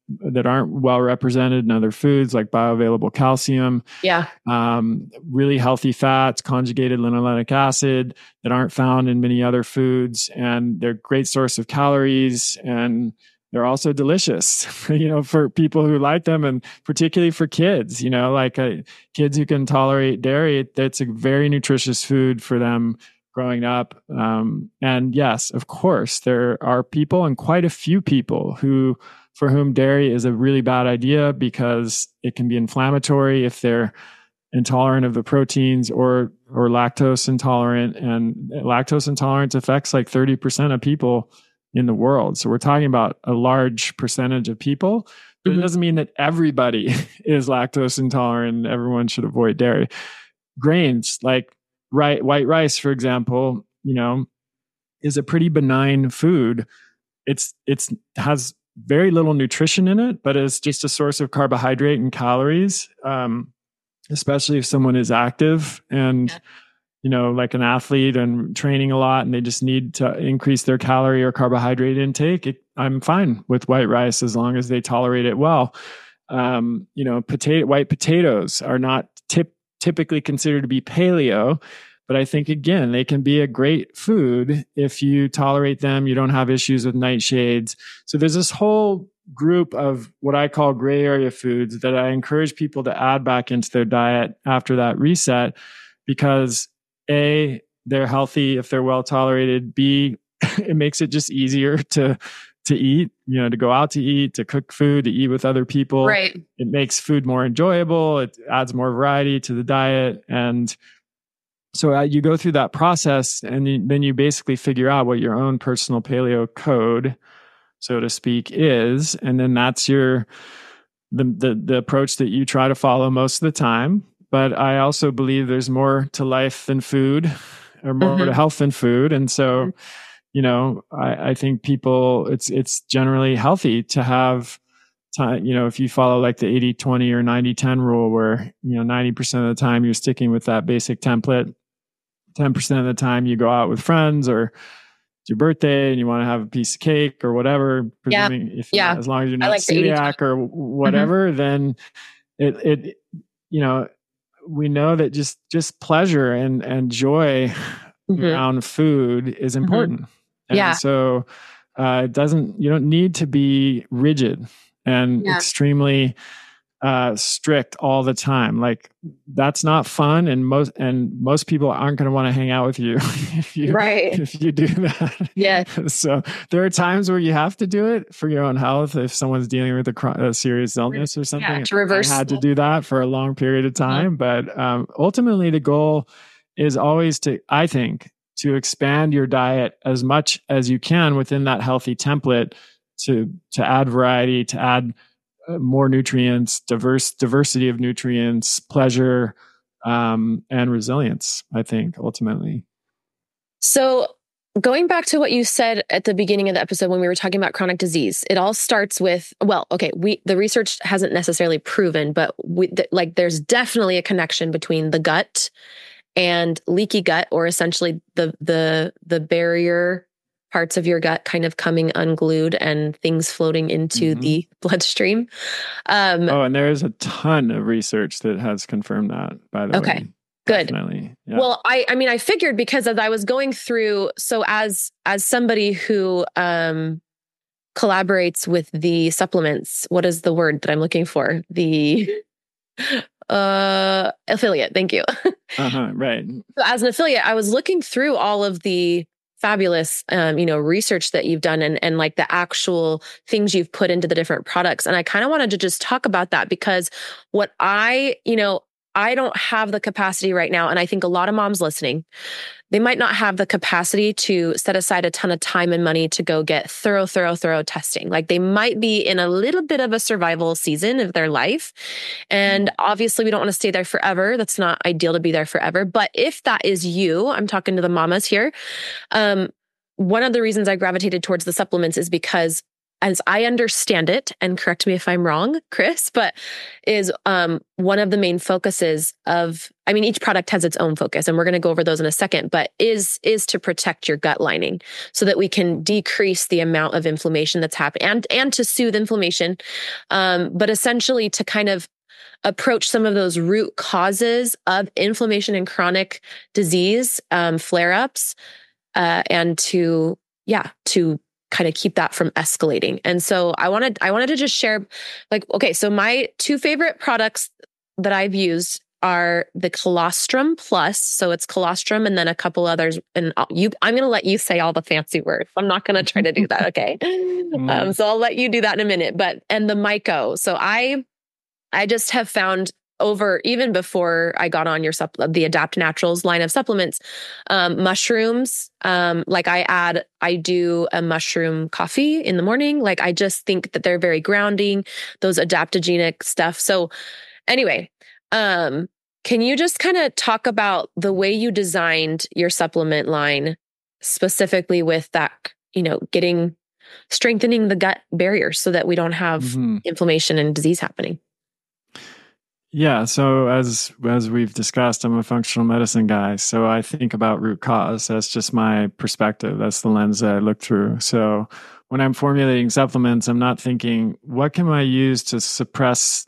that aren't well represented in other foods, like bioavailable calcium. Yeah. Really healthy fats, conjugated linoleic acid that aren't found in many other foods. And they're a great source of calories, and they're also delicious, for people who like them, and particularly for kids, like kids who can tolerate dairy. It's a very nutritious food for them growing up. And yes, of course, there are people, and quite a few people, for whom dairy is a really bad idea because it can be inflammatory if they're intolerant of the proteins or lactose intolerant. And lactose intolerance affects like 30% of people in the world. So we're talking about a large percentage of people, but it doesn't mean that everybody is lactose intolerant and everyone should avoid dairy. Grains like white rice, for example, is a pretty benign food. It's has very little nutrition in it, but it's just a source of carbohydrate and calories, especially if someone is active and like an athlete and training a lot, and they just need to increase their calorie or carbohydrate intake. I'm fine with white rice as long as they tolerate it well. White potatoes are not typically considered to be paleo, but I think, again, they can be a great food if you tolerate them. You don't have issues with nightshades. So there's this whole group of what I call gray area foods that I encourage people to add back into their diet after that reset, because A, they're healthy if they're well tolerated. B, it makes it just easier to eat, to go out to eat, to cook food, to eat with other people. Right. It makes food more enjoyable. It adds more variety to the diet. And so you go through that process, and then you basically figure out what your own personal paleo code, so to speak, is. And then that's the approach that you try to follow most of the time. But I also believe there's more to life than food, or more to health than food. And so, I think it's generally healthy to have time, if you follow like the 80-20 or 90-10 rule, where, 90% of the time you're sticking with that basic template. 10% of the time you go out with friends, or it's your birthday and you want to have a piece of cake or whatever, presuming as long as you're not celiac or whatever, then it we know that just pleasure and joy around food is important. And so you don't need to be rigid and extremely strict all the time. Like, that's not fun. And most people aren't going to want to hang out with you if you do that. Yeah. So there are times where you have to do it for your own health. If someone's dealing with a serious illness or something, to reverse. I had to do that for a long period of time. But ultimately the goal is always to expand your diet as much as you can within that healthy template, to add variety, to add more nutrients, diversity of nutrients, pleasure, and resilience, I think, ultimately. So going back to what you said at the beginning of the episode when we were talking about chronic disease, it all starts with, the research hasn't necessarily proven, but there's definitely a connection between the gut and leaky gut, or essentially the barrier parts of your gut kind of coming unglued and things floating into the bloodstream. And there is a ton of research that has confirmed that, by the way. Okay, good. Definitely. Yeah. Well, I figured, because as I was going through, so as somebody who collaborates with the supplements, what is the word that I'm looking for? The affiliate. Thank you. Right. So as an affiliate, I was looking through all of the fabulous, research that you've done and like the actual things you've put into the different products. And I kind of wanted to just talk about that, because what I don't have the capacity right now. And I think a lot of moms listening, they might not have the capacity to set aside a ton of time and money to go get thorough testing. Like, they might be in a little bit of a survival season of their life. And obviously we don't want to stay there forever. That's not ideal to be there forever. But if that is you, I'm talking to the mamas here. One of the reasons I gravitated towards the supplements is because as I understand it, and correct me if I'm wrong, Chris, but is one of the main focuses of, I mean, each product has its own focus, and we're going to go over those in a second, but is to protect your gut lining so that we can decrease the amount of inflammation that's happening and to soothe inflammation, but essentially to kind of approach some of those root causes of inflammation and chronic disease, flare-ups, and to kind of keep that from escalating. And so I wanted to just share, like, okay, so my two favorite products that I've used are the Colostrum Plus. So it's colostrum and then a couple others. And I'm going to let you say all the fancy words. I'm not going to try to do that. Okay. So I'll let you do that in a minute, and the Myco. So I just have found even before I got on the Adapt Naturals line of supplements, mushrooms, like I do a mushroom coffee in the morning. Like, I just think that they're very grounding, those adaptogenic stuff. So anyway, can you just kind of talk about the way you designed your supplement line, specifically with that, strengthening the gut barrier so that we don't have inflammation and disease happening? Yeah. So as we've discussed, I'm a functional medicine guy. So I think about root cause. That's just my perspective. That's the lens that I look through. So when I'm formulating supplements, I'm not thinking, what can I use to suppress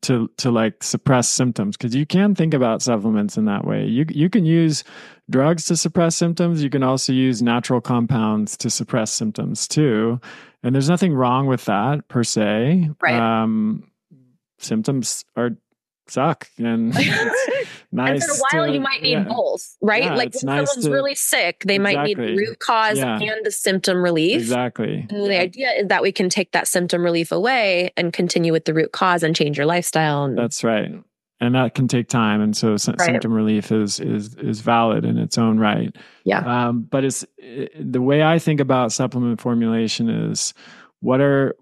symptoms? Because you can think about supplements in that way. You can use drugs to suppress symptoms. You can also use natural compounds to suppress symptoms too. And there's nothing wrong with that per se. Right. Symptoms suck, and it's nice. And for a while, you might need both, right? Yeah, like when someone's really sick, they might need the root cause and the symptom relief. Exactly. And the idea is that we can take that symptom relief away and continue with the root cause and change your lifestyle. That's right. And that can take time. And so symptom relief is valid in its own right. Yeah. But the way I think about supplement formulation is what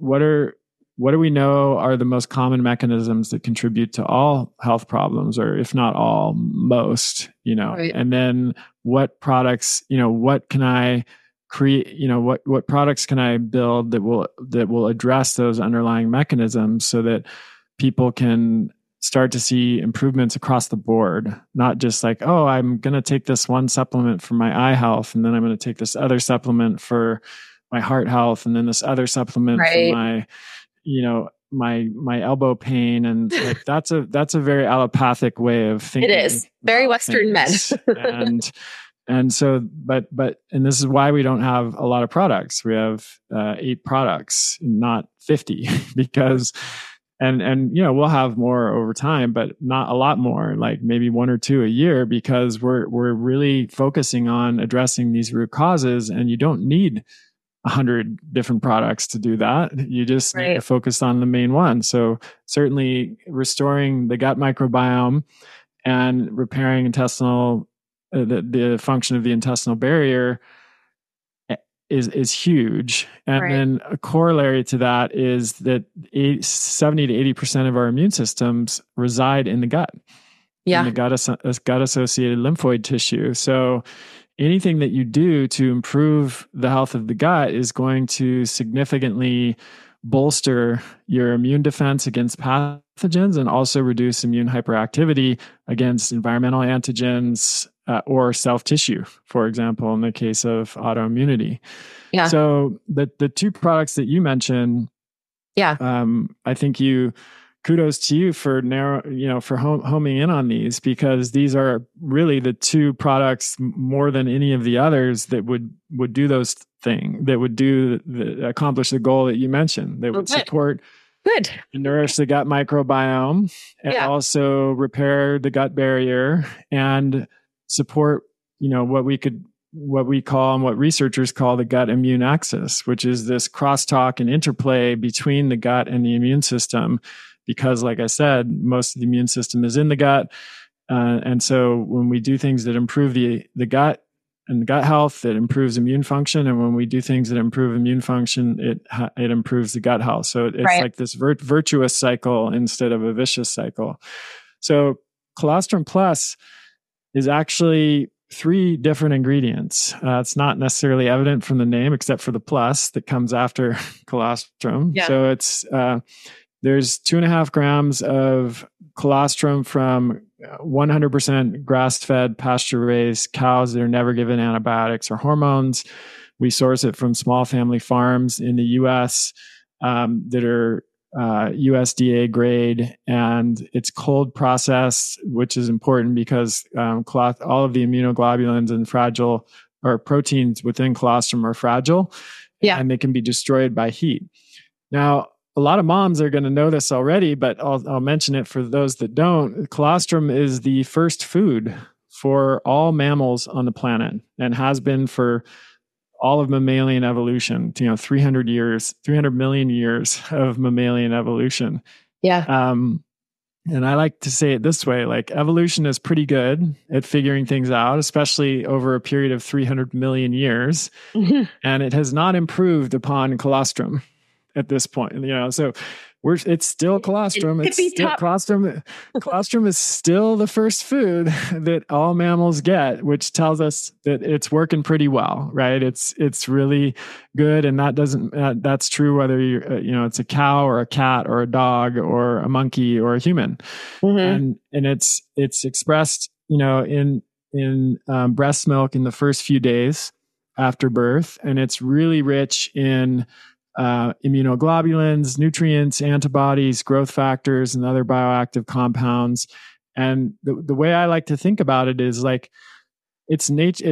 do we know are the most common mechanisms that contribute to all health problems, or if not all, most, right. And then what products, what can I create, what products can I build that will address those underlying mechanisms so that people can start to see improvements across the board, not just like, oh, I'm going to take this one supplement for my eye health, and then I'm going to take this other supplement for my heart health, and then this other supplement for my my elbow pain. And like, that's a very allopathic way of thinking. It is very Western men. and so, but this is why we don't have a lot of products. We have 8 products, not 50, because, and we'll have more over time, but not a lot more, like maybe 1 or 2 a year, because we're really focusing on addressing these root causes, and you don't need 100 different products to do that. You just need to focus on the main one. So certainly restoring the gut microbiome and repairing the function of the intestinal barrier is huge. And then a corollary to that is that 70 to 80% of our immune systems reside in the gut. Yeah. In the gut-associated lymphoid tissue. So anything that you do to improve the health of the gut is going to significantly bolster your immune defense against pathogens and also reduce immune hyperactivity against environmental antigens or self-tissue, for example, in the case of autoimmunity. Yeah. So the 2 products that you mentioned, I think kudos to you for homing in on these, because these are really the 2 products more than any of the others that would do those things, that would accomplish the goal that you mentioned, that would support and nourish the gut microbiome, and also repair the gut barrier and support, what we call and what researchers call the gut immune axis, which is this crosstalk and interplay between the gut and the immune system. Because, like I said, most of the immune system is in the gut. And so when we do things that improve the gut and gut health, it improves immune function. And when we do things that improve immune function, it improves the gut health. So it's like this virtuous cycle instead of a vicious cycle. So Colostrum Plus is actually 3 different ingredients. It's not necessarily evident from the name, except for the plus that comes after colostrum. Yeah. So it's there's 2.5 grams of colostrum from 100% grass-fed, pasture-raised cows that are never given antibiotics or hormones. We source it from small family farms in the U.S. That are USDA grade, and it's cold processed, which is important because all of the immunoglobulins and fragile or proteins within colostrum are fragile, and they can be destroyed by heat. Now, a lot of moms are going to know this already, but I'll mention it for those that don't. Colostrum is the first food for all mammals on the planet and has been for all of mammalian evolution, 300 million years of mammalian evolution. Yeah. And I like to say it this way, like evolution is pretty good at figuring things out, especially over a period of 300 million years. Mm-hmm. And it has not improved upon colostrum at this point, so it's still colostrum. Colostrum is still the first food that all mammals get, which tells us that it's working pretty well, right? It's really good. And that's true whether it's a cow or a cat or a dog or a monkey or a human. Mm-hmm. And it's expressed, in breast milk in the first few days after birth. And it's really rich in immunoglobulins, nutrients, antibodies, growth factors, and other bioactive compounds. And the way I like to think about it is like it's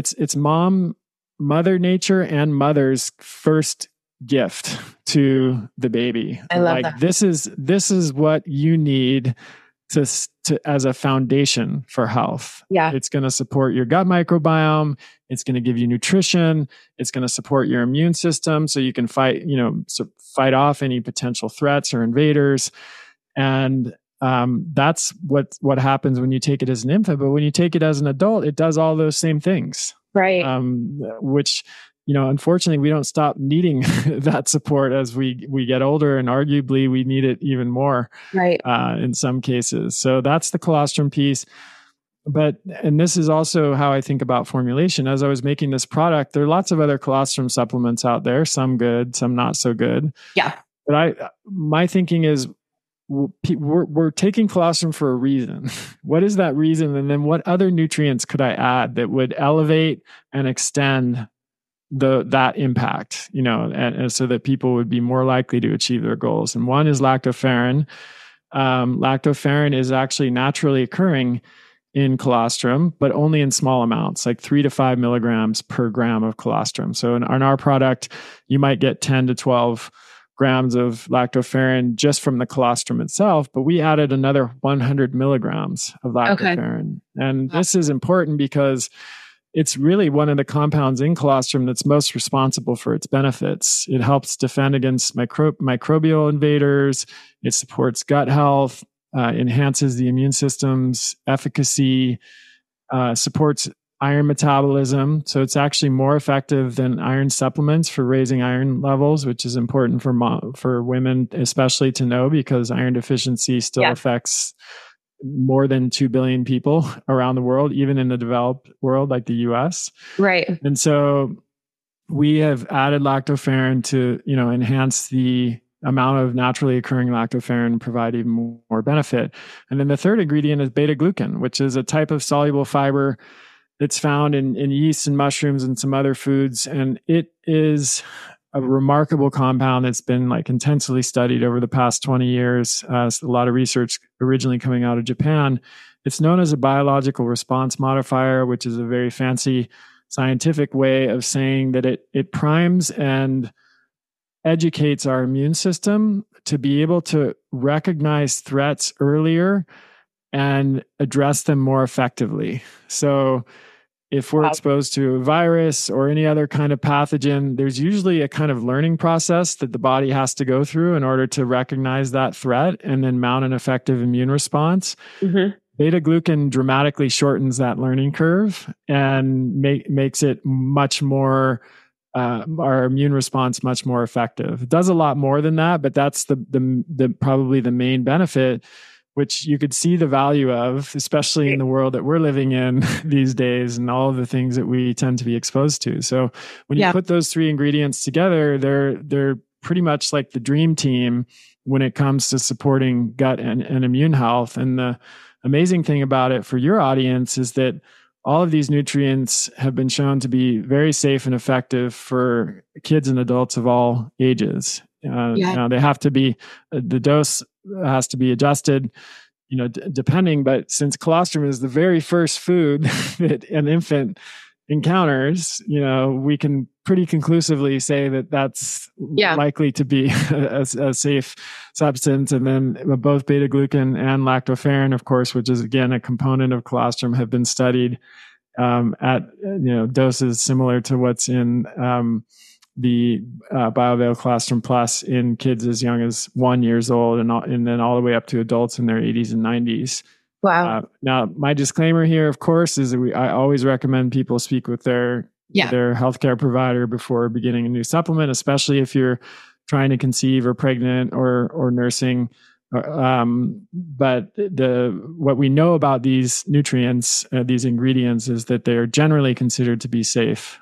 Mother Nature and mother's first gift to the baby. I love that. This is what you need to as a foundation for health. Yeah. It's going to support your gut microbiome. It's going to give you nutrition. It's going to support your immune system so you can fight off any potential threats or invaders. And that's what happens when you take it as an infant. But when you take it as an adult, it does all those same things. Right. Which, unfortunately, we don't stop needing that support as we get older, and arguably we need it even more, right? In some cases. So that's the colostrum piece. And this is also how I think about formulation. As I was making this product, there are lots of other colostrum supplements out there, some good, some not so good. Yeah. But my thinking is we're taking colostrum for a reason. What is that reason? And then what other nutrients could I add that would elevate and extend that impact, and so that people would be more likely to achieve their goals. And one is lactoferrin. Lactoferrin is actually naturally occurring in colostrum, but only in small amounts, like 3 to 5 milligrams per gram of colostrum. So in our product, you might get 10 to 12 grams of lactoferrin just from the colostrum itself, but we added another 100 milligrams of lactoferrin. Okay. And this is important because it's really one of the compounds in colostrum that's most responsible for its benefits. It helps defend against microbial invaders. It supports gut health, enhances the immune system's efficacy, supports iron metabolism. So it's actually more effective than iron supplements for raising iron levels, which is important for women, especially to know, because iron deficiency still affects more than 2 billion people around the world, even in the developed world like the US. Right. And so we have added lactoferrin to, enhance the amount of naturally occurring lactoferrin and provide even more benefit. And then the third ingredient is beta glucan, which is a type of soluble fiber that's found in yeast and mushrooms and some other foods. And it is a remarkable compound that's been intensely studied over the past 20 years. A lot of research originally coming out of Japan. It's known as a biological response modifier, which is a very fancy scientific way of saying that it primes and educates our immune system to be able to recognize threats earlier and address them more effectively. So if we're exposed to a virus or any other kind of pathogen, there's usually a kind of learning process that the body has to go through in order to recognize that threat and then mount an effective immune response. Mm-hmm. Beta glucan dramatically shortens that learning curve and makes it much more, our immune response much more effective. It does a lot more than that, but that's the probably the main benefit, which you could see the value of, especially in the world that we're living in these days and all of the things that we tend to be exposed to. So when you put those 3 ingredients together, they're pretty much like the dream team when it comes to supporting gut and immune health. And the amazing thing about it for your audience is that all of these nutrients have been shown to be very safe and effective for kids and adults of all ages. Now they have to be, the dose has to be adjusted, depending, but since colostrum is the very first food that an infant encounters, we can pretty conclusively say that that's likely to be a safe substance. And then both beta glucan and lactoferrin, of course, which is again a component of colostrum, have been studied at doses similar to what's in the BioVail Colostrum Plus in kids as young as 1 year old, and then all the way up to adults in their 80s and 90s. Wow. Now, my disclaimer here, of course, is that I always recommend people speak with their healthcare provider before beginning a new supplement, especially if you're trying to conceive or pregnant or nursing. But what we know about these nutrients, these ingredients, is that they are generally considered to be safe.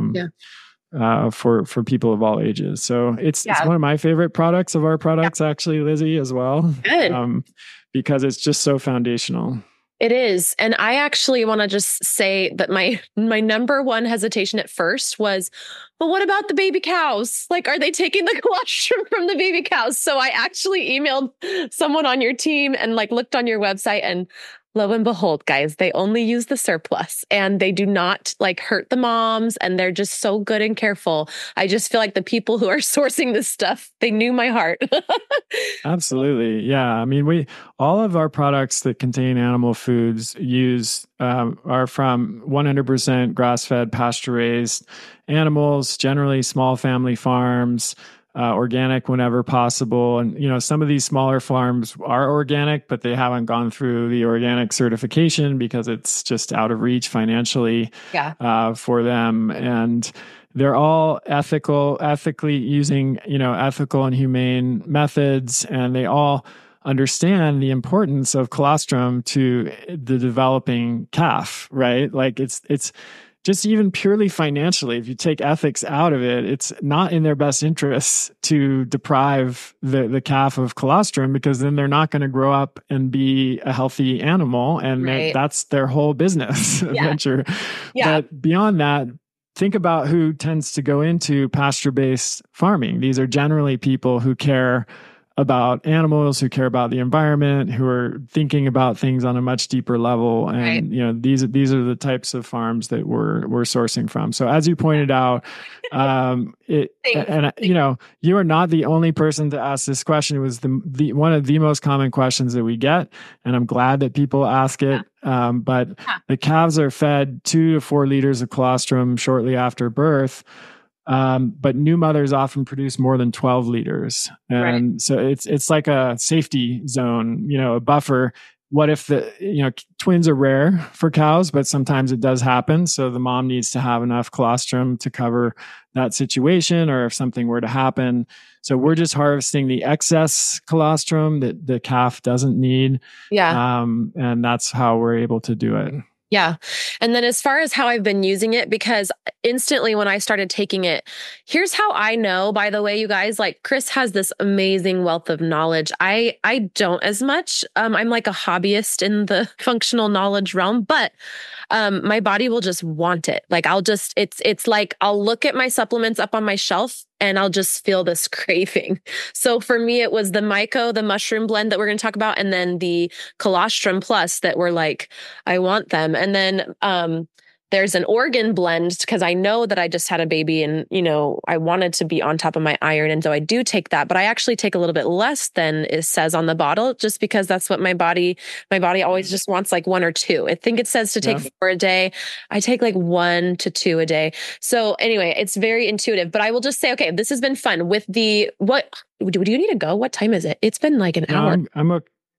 For people of all ages. So it's one of my favorite products of our products, actually, Lizzie, as well. Good. Because it's just so foundational. It is. And I actually want to just say that my number one hesitation at first was, but what about the baby cows? Like, are they taking the colostrum from the baby cows? So I actually emailed someone on your team and looked on your website, and lo and behold, guys, they only use the surplus and they do not hurt the moms, and they're just so good and careful. I just feel like the people who are sourcing this stuff, they knew my heart. Absolutely. Yeah. I mean, all of our products that contain animal foods are from 100% grass-fed, pasture-raised animals, generally small family farms. Organic whenever possible. And, some of these smaller farms are organic, but they haven't gone through the organic certification because it's just out of reach financially for them. And they're all ethically using, ethical and humane methods. And they all understand the importance of colostrum to the developing calf, right? It's just even purely financially, if you take ethics out of it, it's not in their best interests to deprive the calf of colostrum, because then they're not going to grow up and be a healthy animal. And that's their whole business venture. Yeah. But beyond that, think about who tends to go into pasture-based farming. These are generally people who care about animals, who care about the environment, who are thinking about things on a much deeper level. And, these are the types of farms that we're sourcing from. So as you pointed out, you are not the only person to ask this question. It was the one of the most common questions that we get. And I'm glad that people ask it. But the calves are fed 2 to 4 liters of colostrum shortly after birth. But new mothers often produce more than 12 liters. And so it's like a safety zone, a buffer. What if twins are rare for cows, but sometimes it does happen. So the mom needs to have enough colostrum to cover that situation, or if something were to happen. So we're just harvesting the excess colostrum that the calf doesn't need. And that's how we're able to do it. Yeah. And then as far as how I've been using it, because instantly when I started taking it, here's how I know, by the way, you guys, Chris has this amazing wealth of knowledge. I don't as much. I'm like a hobbyist in the functional knowledge realm, but my body will just want it. It's like I'll look at my supplements up on my shelf and I'll just feel this craving. So for me, it was the Myco, the mushroom blend that we're going to talk about, and then the Colostrum Plus that were I want them. And then there's an organ blend, because I know that I just had a baby and, I wanted to be on top of my iron. And so I do take that, but I actually take a little bit less than it says on the bottle, just because that's what my body always just wants 1 or 2. I think it says to take 4 a day. I take 1 to 2 a day. So anyway, it's very intuitive, but I will just say, okay, this has been fun with do you need to go? What time is it? It's been an hour.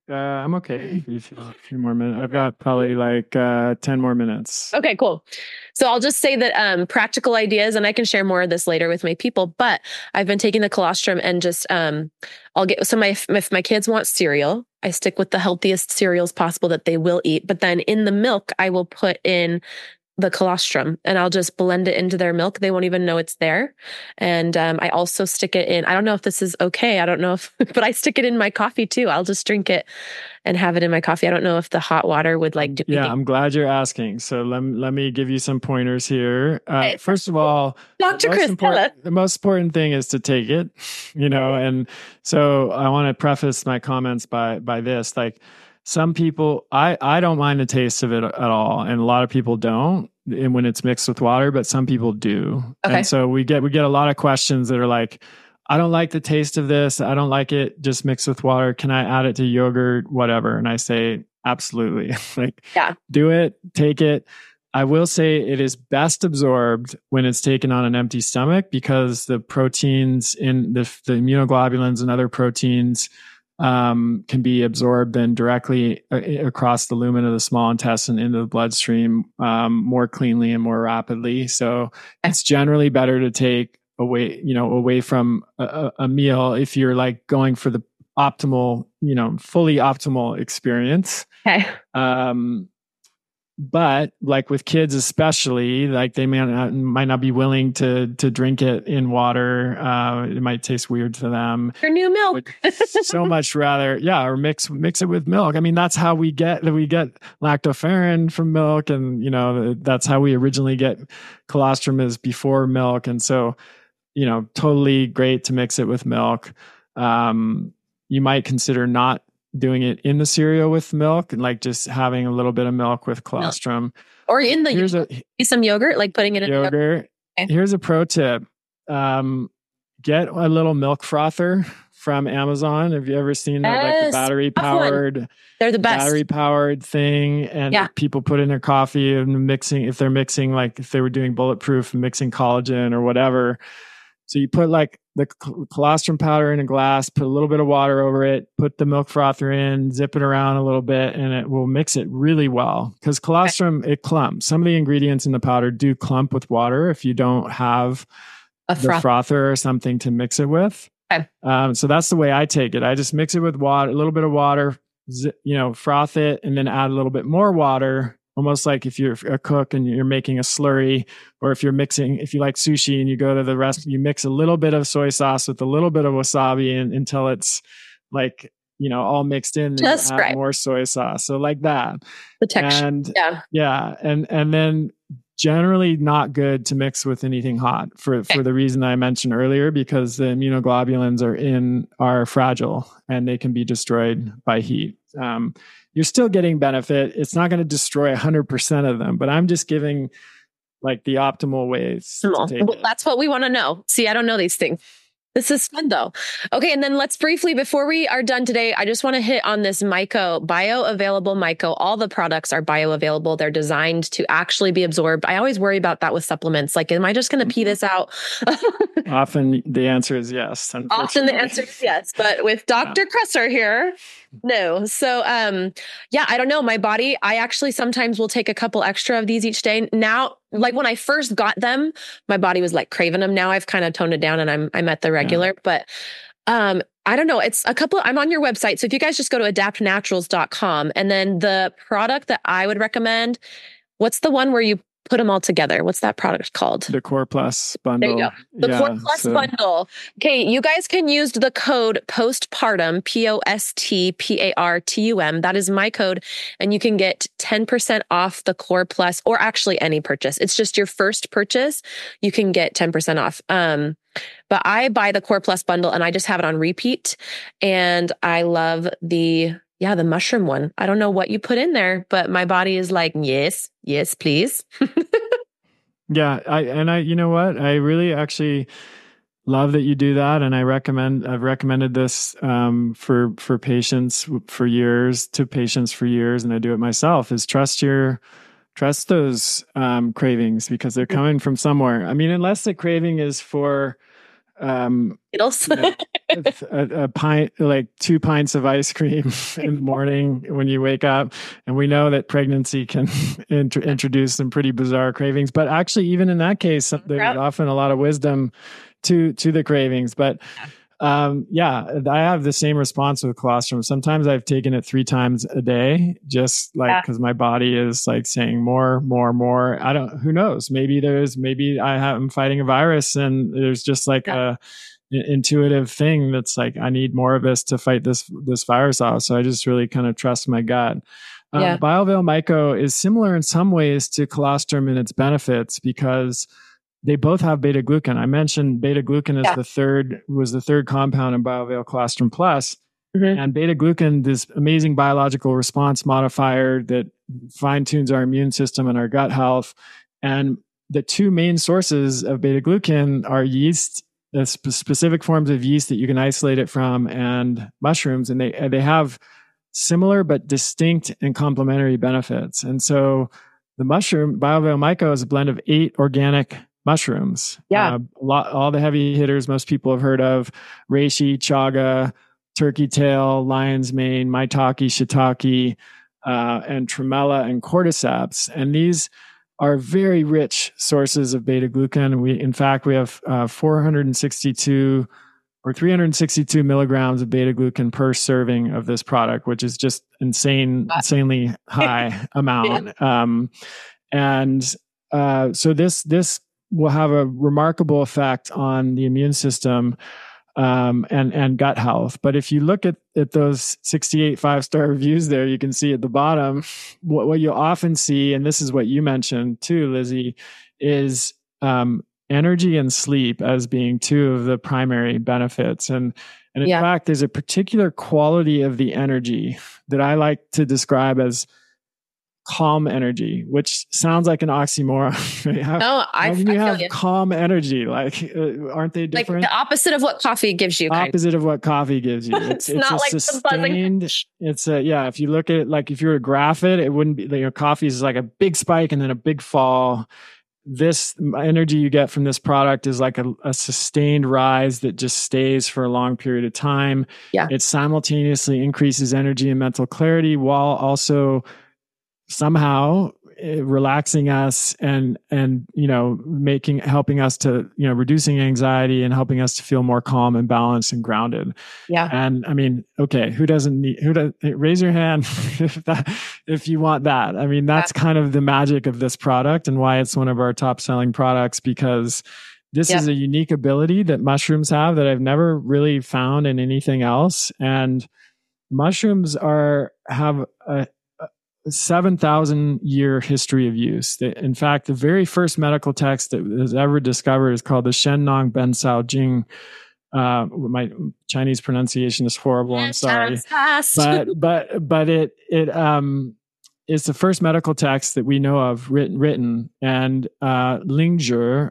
I'm okay. A few more minutes. I've got probably like 10 more minutes. Okay, cool. So I'll just say that practical ideas, and I can share more of this later with my people, but I've been taking the colostrum and just, I'll get, so if my kids want cereal, I stick with the healthiest cereals possible that they will eat. But then in the milk, I will put in the colostrum and I'll just blend it into their milk. They won't even know it's there. And I also stick it in, I don't know if this is okay. I don't know if, but I stick it in my coffee too. I'll just drink it and have it in my coffee. I don't know if the hot water would like do anything. Yeah, I'm glad you're asking. So let me give you some pointers here. First of all, Dr. Christella, the most important thing is to take it, and so I want to preface my comments by this. Like, some people, I don't mind the taste of it at all, and a lot of people don't, and when it's mixed with water, but some people do. Okay. And so we get a lot of questions that are like, I don't like the taste of this. I don't like it just mixed with water. Can I add it to yogurt, whatever? And I say, absolutely. Do it, take it. I will say it is best absorbed when it's taken on an empty stomach, because the proteins in the immunoglobulins and other proteins can be absorbed then directly across the lumen of the small intestine into the bloodstream more cleanly and more rapidly. So it's generally better to take away from a meal if you're like going for the optimal, fully optimal experience. Okay. But like with kids, especially, like they might not be willing to drink it in water. It might taste weird to them. Your new milk. So much rather, or mix it with milk. I mean, that's how we get lactoferrin from milk, and that's how we originally get colostrum, is before milk, and so totally great to mix it with milk. You might consider not doing it in the cereal with milk, and like just having a little bit of milk with colostrum, or in the some yogurt, like putting it in yogurt. Okay. Here's a pro tip: get a little milk frother from Amazon. Have you ever seen that? Like the battery powered? They're the best. Battery powered thing, and people put in their coffee and if they're mixing, like if they were doing bulletproof and mixing collagen or whatever. So you put like the colostrum powder in a glass, put a little bit of water over it, put the milk frother in, zip it around a little bit, and it will mix it really well. Because colostrum, it clumps. Some of the ingredients in the powder do clump with water if you don't have the frother or something to mix it with. Okay. So that's the way I take it. I just mix it with water, a little bit of water, froth it, and then add a little bit more water. Almost like if you're a cook and you're making a slurry, or if you like sushi and you go to the restaurant, you mix a little bit of soy sauce with a little bit of wasabi until it's like, all mixed in, and just add more soy sauce. So like that. The texture. And and then generally not good to mix with anything hot for the reason I mentioned earlier, because the immunoglobulins are fragile and they can be destroyed by heat. You're still getting benefit. It's not going to destroy 100% of them, but I'm just giving like the optimal ways. That's what we want to know. See, I don't know these things. This is fun though. Okay. And then let's briefly, before we are done today, I just want to hit on this Myco, bioavailable Myco. All the products are bioavailable. They're designed to actually be absorbed. I always worry about that with supplements. Like, am I just going to pee this out? Often the answer is yes. Often the answer is yes. But with Dr. Kresser here, no. So, I don't know. My body, I actually sometimes will take a couple extra of these each day. Now, like when I first got them, my body was like craving them. Now I've kind of toned it down and I'm at the regular, but, I don't know. It's I'm on your website. So if you guys just go to adaptnaturals.com, and then the product that I would recommend, what's the one where you put them all together? What's that product called? The Core Plus bundle. There you go. The Core Plus bundle. Okay. You guys can use the code postpartum, POSTPARTUM. That is my code. And you can get 10% off the Core Plus, or actually any purchase. It's just your first purchase. You can get 10% off. But I buy the Core Plus bundle and I just have it on repeat. And I love the mushroom one. I don't know what you put in there, but my body is like, yes, please. I you know what? I really actually love that you do that. And I've recommended this for patients for years, and I do it myself, is trust those cravings, because they're coming from somewhere. I mean, unless the craving is for Skittles. a pint, like 2 pints of ice cream in the morning when you wake up. And we know that pregnancy can introduce some pretty bizarre cravings. But actually, even in that case, there's often a lot of wisdom to the cravings. But I have the same response with colostrum. Sometimes I've taken it 3 times a day, just like, because my body is like saying more. Who knows? Maybe I'm fighting a virus and there's just like an intuitive thing that's like, I need more of this to fight this virus off. So I just really kind of trust my gut. BioVale Myco is similar in some ways to colostrum in its benefits because they both have beta glucan. I mentioned beta glucan was the third compound in BioVale Colostrum Plus. Mm-hmm. And beta glucan, this amazing biological response modifier that fine tunes our immune system and our gut health. And the 2 main sources of beta glucan are yeast, specific forms of yeast that you can isolate it from, and mushrooms. And they have similar but distinct and complementary benefits. And so the mushroom, BioVale Myco, is a blend of 8 organic mushrooms. All the heavy hitters most people have heard of: reishi, chaga, turkey tail, lion's mane, maitake, shiitake, and tremella and cordyceps. And these are very rich sources of beta glucan. We have 462 or 362 milligrams of beta glucan per serving of this product, which is just insanely high amount. So this will have a remarkable effect on the immune system and gut health. But if you look at those 68 5-star reviews there, you can see at the bottom, what you'll often see, and this is what you mentioned too, Lizzie, is energy and sleep as being 2 of the primary benefits. And in fact, there's a particular quality of the energy that I like to describe as calm energy, which sounds like an oxymoron. I have feel calm energy. Like, aren't they different? Like the opposite of what coffee gives you. Opposite of what coffee gives you. It's not like sustained. If you look at it, like if you were to graph it, it wouldn't be, coffee is like a big spike and then a big fall. This energy you get from this product is like a sustained rise that just stays for a long period of time. Yeah. It simultaneously increases energy and mental clarity while also somehow relaxing us and helping us to, reducing anxiety and helping us to feel more calm and balanced and grounded. Yeah. And I mean, okay, raise your hand if you want that. I mean, that's kind of the magic of this product and why it's one of our top selling products, because this is a unique ability that mushrooms have that I've never really found in anything else. And mushrooms have a 7,000-year history of use. In fact, the very first medical text that was ever discovered is called the Shennong Bensao Jing. My Chinese pronunciation is horrible. I'm sorry, but it is the first medical text that we know of written, and Lingzhi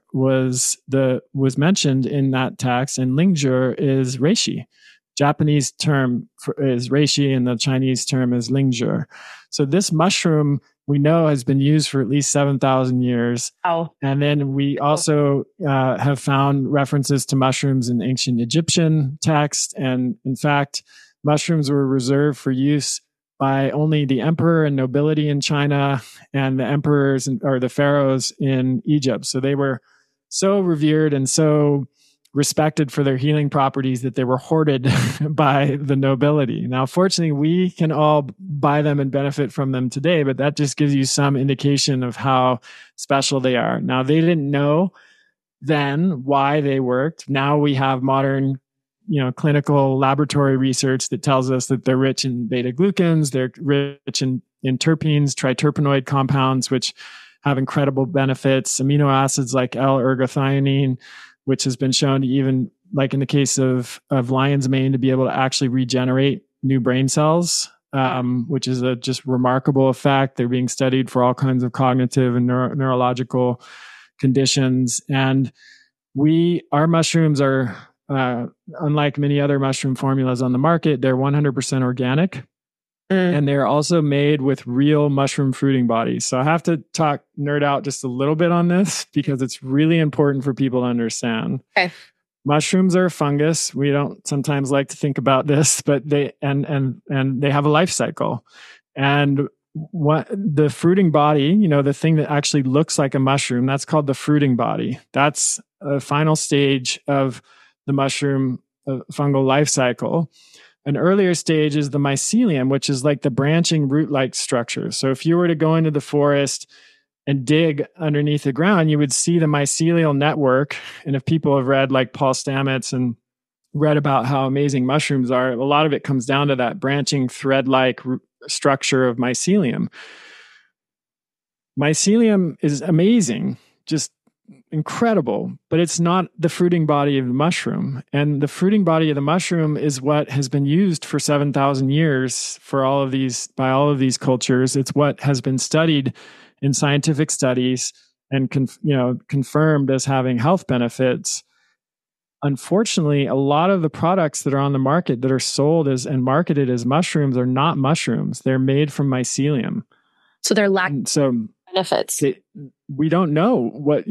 was mentioned in that text, and Lingzhi is reishi. Japanese term is reishi, and the Chinese term is Lingzhi. So this mushroom we know has been used for at least 7,000 years. Oh. And then we also have found references to mushrooms in ancient Egyptian texts. And in fact, mushrooms were reserved for use by only the emperor and nobility in China and the emperors or the pharaohs in Egypt. So they were so revered and so respected for their healing properties that they were hoarded by the nobility. Now, fortunately, we can all buy them and benefit from them today, but that just gives you some indication of how special they are. Now, they didn't know then why they worked. Now we have modern, clinical laboratory research that tells us that they're rich in beta glucans, they're rich in terpenes, triterpenoid compounds, which have incredible benefits, amino acids like L-ergothioneine, which has been shown to even, like in the case of lion's mane, to be able to actually regenerate new brain cells, which is a just remarkable effect. They're being studied for all kinds of cognitive and neurological conditions. And our mushrooms are, unlike many other mushroom formulas on the market, they're 100% organic. And they're also made with real mushroom fruiting bodies. So I have to nerd out just a little bit on this because it's really important for people to understand. Okay. mushrooms are a fungus. We don't sometimes like to think about this, but they have a life cycle. And what the fruiting body, the thing that actually looks like a mushroom, that's called the fruiting body. That's a final stage of the mushroom fungal life cycle. An earlier stage is the mycelium, which is like the branching root-like structure. So if you were to go into the forest and dig underneath the ground, you would see the mycelial network. And if people have read like Paul Stamets and read about how amazing mushrooms are, a lot of it comes down to that branching thread-like structure of mycelium. Mycelium is amazing, just incredible, but it's not the fruiting body of the mushroom. And the fruiting body of the mushroom is what has been used for 7,000 years by all of these cultures. It's what has been studied in scientific studies and confirmed as having health benefits. Unfortunately, a lot of the products that are on the market that are sold as and marketed as mushrooms are not mushrooms. They're made from mycelium. So they're lacking benefits. We don't know what,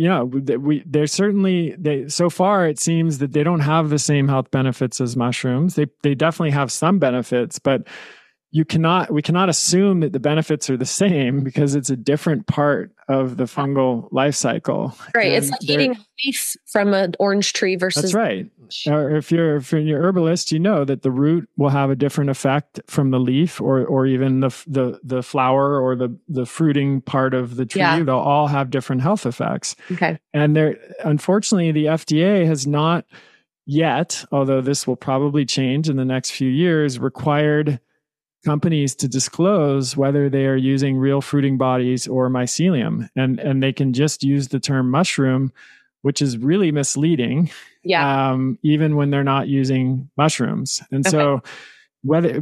so far it seems that they don't have the same health benefits as mushrooms. They definitely have some benefits, but we cannot assume that the benefits are the same because it's a different part of the fungal life cycle. Right. And it's like eating a leaf from an orange tree versus. That's right. Or if you're herbalist, you know that the root will have a different effect from the leaf or even the flower or the fruiting part of the tree. Yeah. They'll all have different health effects. Okay. And unfortunately, the FDA has not yet, although this will probably change in the next few years, required companies to disclose whether they are using real fruiting bodies or mycelium. And they can just use the term mushroom, which is really misleading. Yeah. Even when they're not using mushrooms. And so whether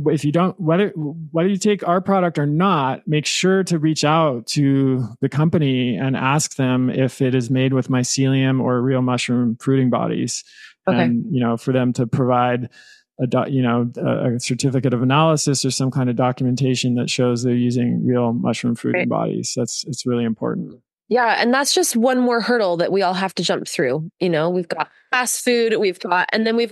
you take our product or not, make sure to reach out to the company and ask them if it is made with mycelium or real mushroom fruiting bodies. Okay. And, for them to provide a certificate of analysis or some kind of documentation that shows they're using real mushroom fruiting bodies. It's really important. Yeah. And that's just one more hurdle that we all have to jump through. We've got fast food, we've got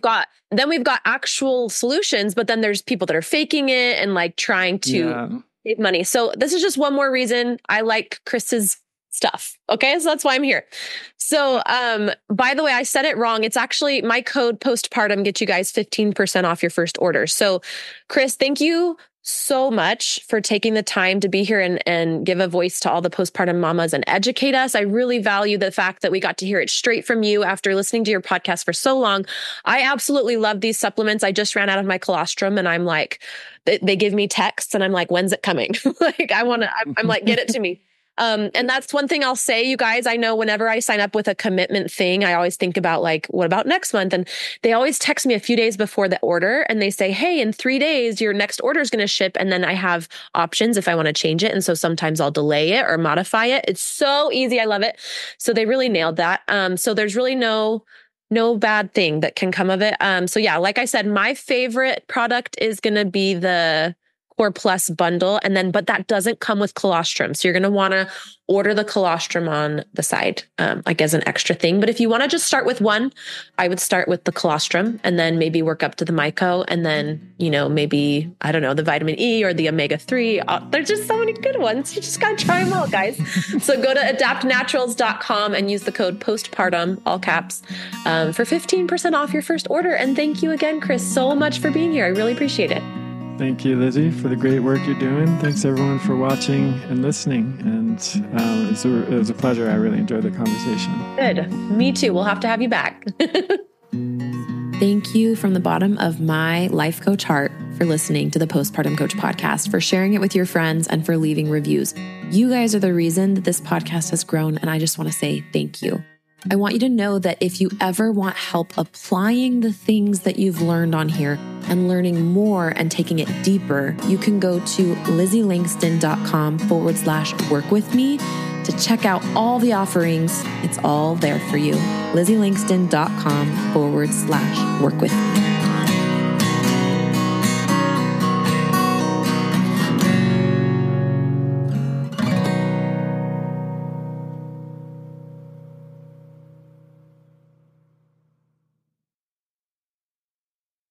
actual solutions, but then there's people that are faking it and like trying to save money. So this is just one more reason I like Chris's stuff. Okay. So that's why I'm here. So, by the way, I said it wrong. It's actually my code postpartum gets you guys 15% off your first order. So Chris, thank you so much for taking the time to be here and give a voice to all the postpartum mamas and educate us. I really value the fact that we got to hear it straight from you after listening to your podcast for so long. I absolutely love these supplements. I just ran out of my colostrum and I'm like, they give me texts and I'm like, when's it coming? Like, I'm like, get it to me. And that's one thing I'll say, you guys. I know whenever I sign up with a commitment thing, I always think about like, what about next month? And they always text me a few days before the order and they say, hey, in 3 days, your next order is going to ship. And then I have options if I want to change it. And so sometimes I'll delay it or modify it. It's so easy. I love it. So they really nailed that. So there's really no bad thing that can come of it. So yeah, like I said, my favorite product is going to be the Core Plus bundle. But that doesn't come with colostrum. So you're going to want to order the colostrum on the side, like as an extra thing. But if you want to just start with one, I would start with the colostrum and then maybe work up to the myco. And then, maybe, I don't know, the vitamin E or the omega-3. There's just so many good ones. You just got to try them all, guys. So go to adaptnaturals.com and use the code postpartum, all caps, for 15% off your first order. And thank you again, Chris, so much for being here. I really appreciate it. Thank you, Lizzie, for the great work you're doing. Thanks, everyone, for watching and listening. And it was a pleasure. I really enjoyed the conversation. Good. Me too. We'll have to have you back. Thank you from the bottom of my life coach heart for listening to the Postpartum Coach podcast, for sharing it with your friends, and for leaving reviews. You guys are the reason that this podcast has grown, and I just want to say thank you. I want you to know that if you ever want help applying the things that you've learned on here and learning more and taking it deeper, you can go to LizzieLangston.com/work with me to check out all the offerings. It's all there for you. LizzieLangston.com/work with me.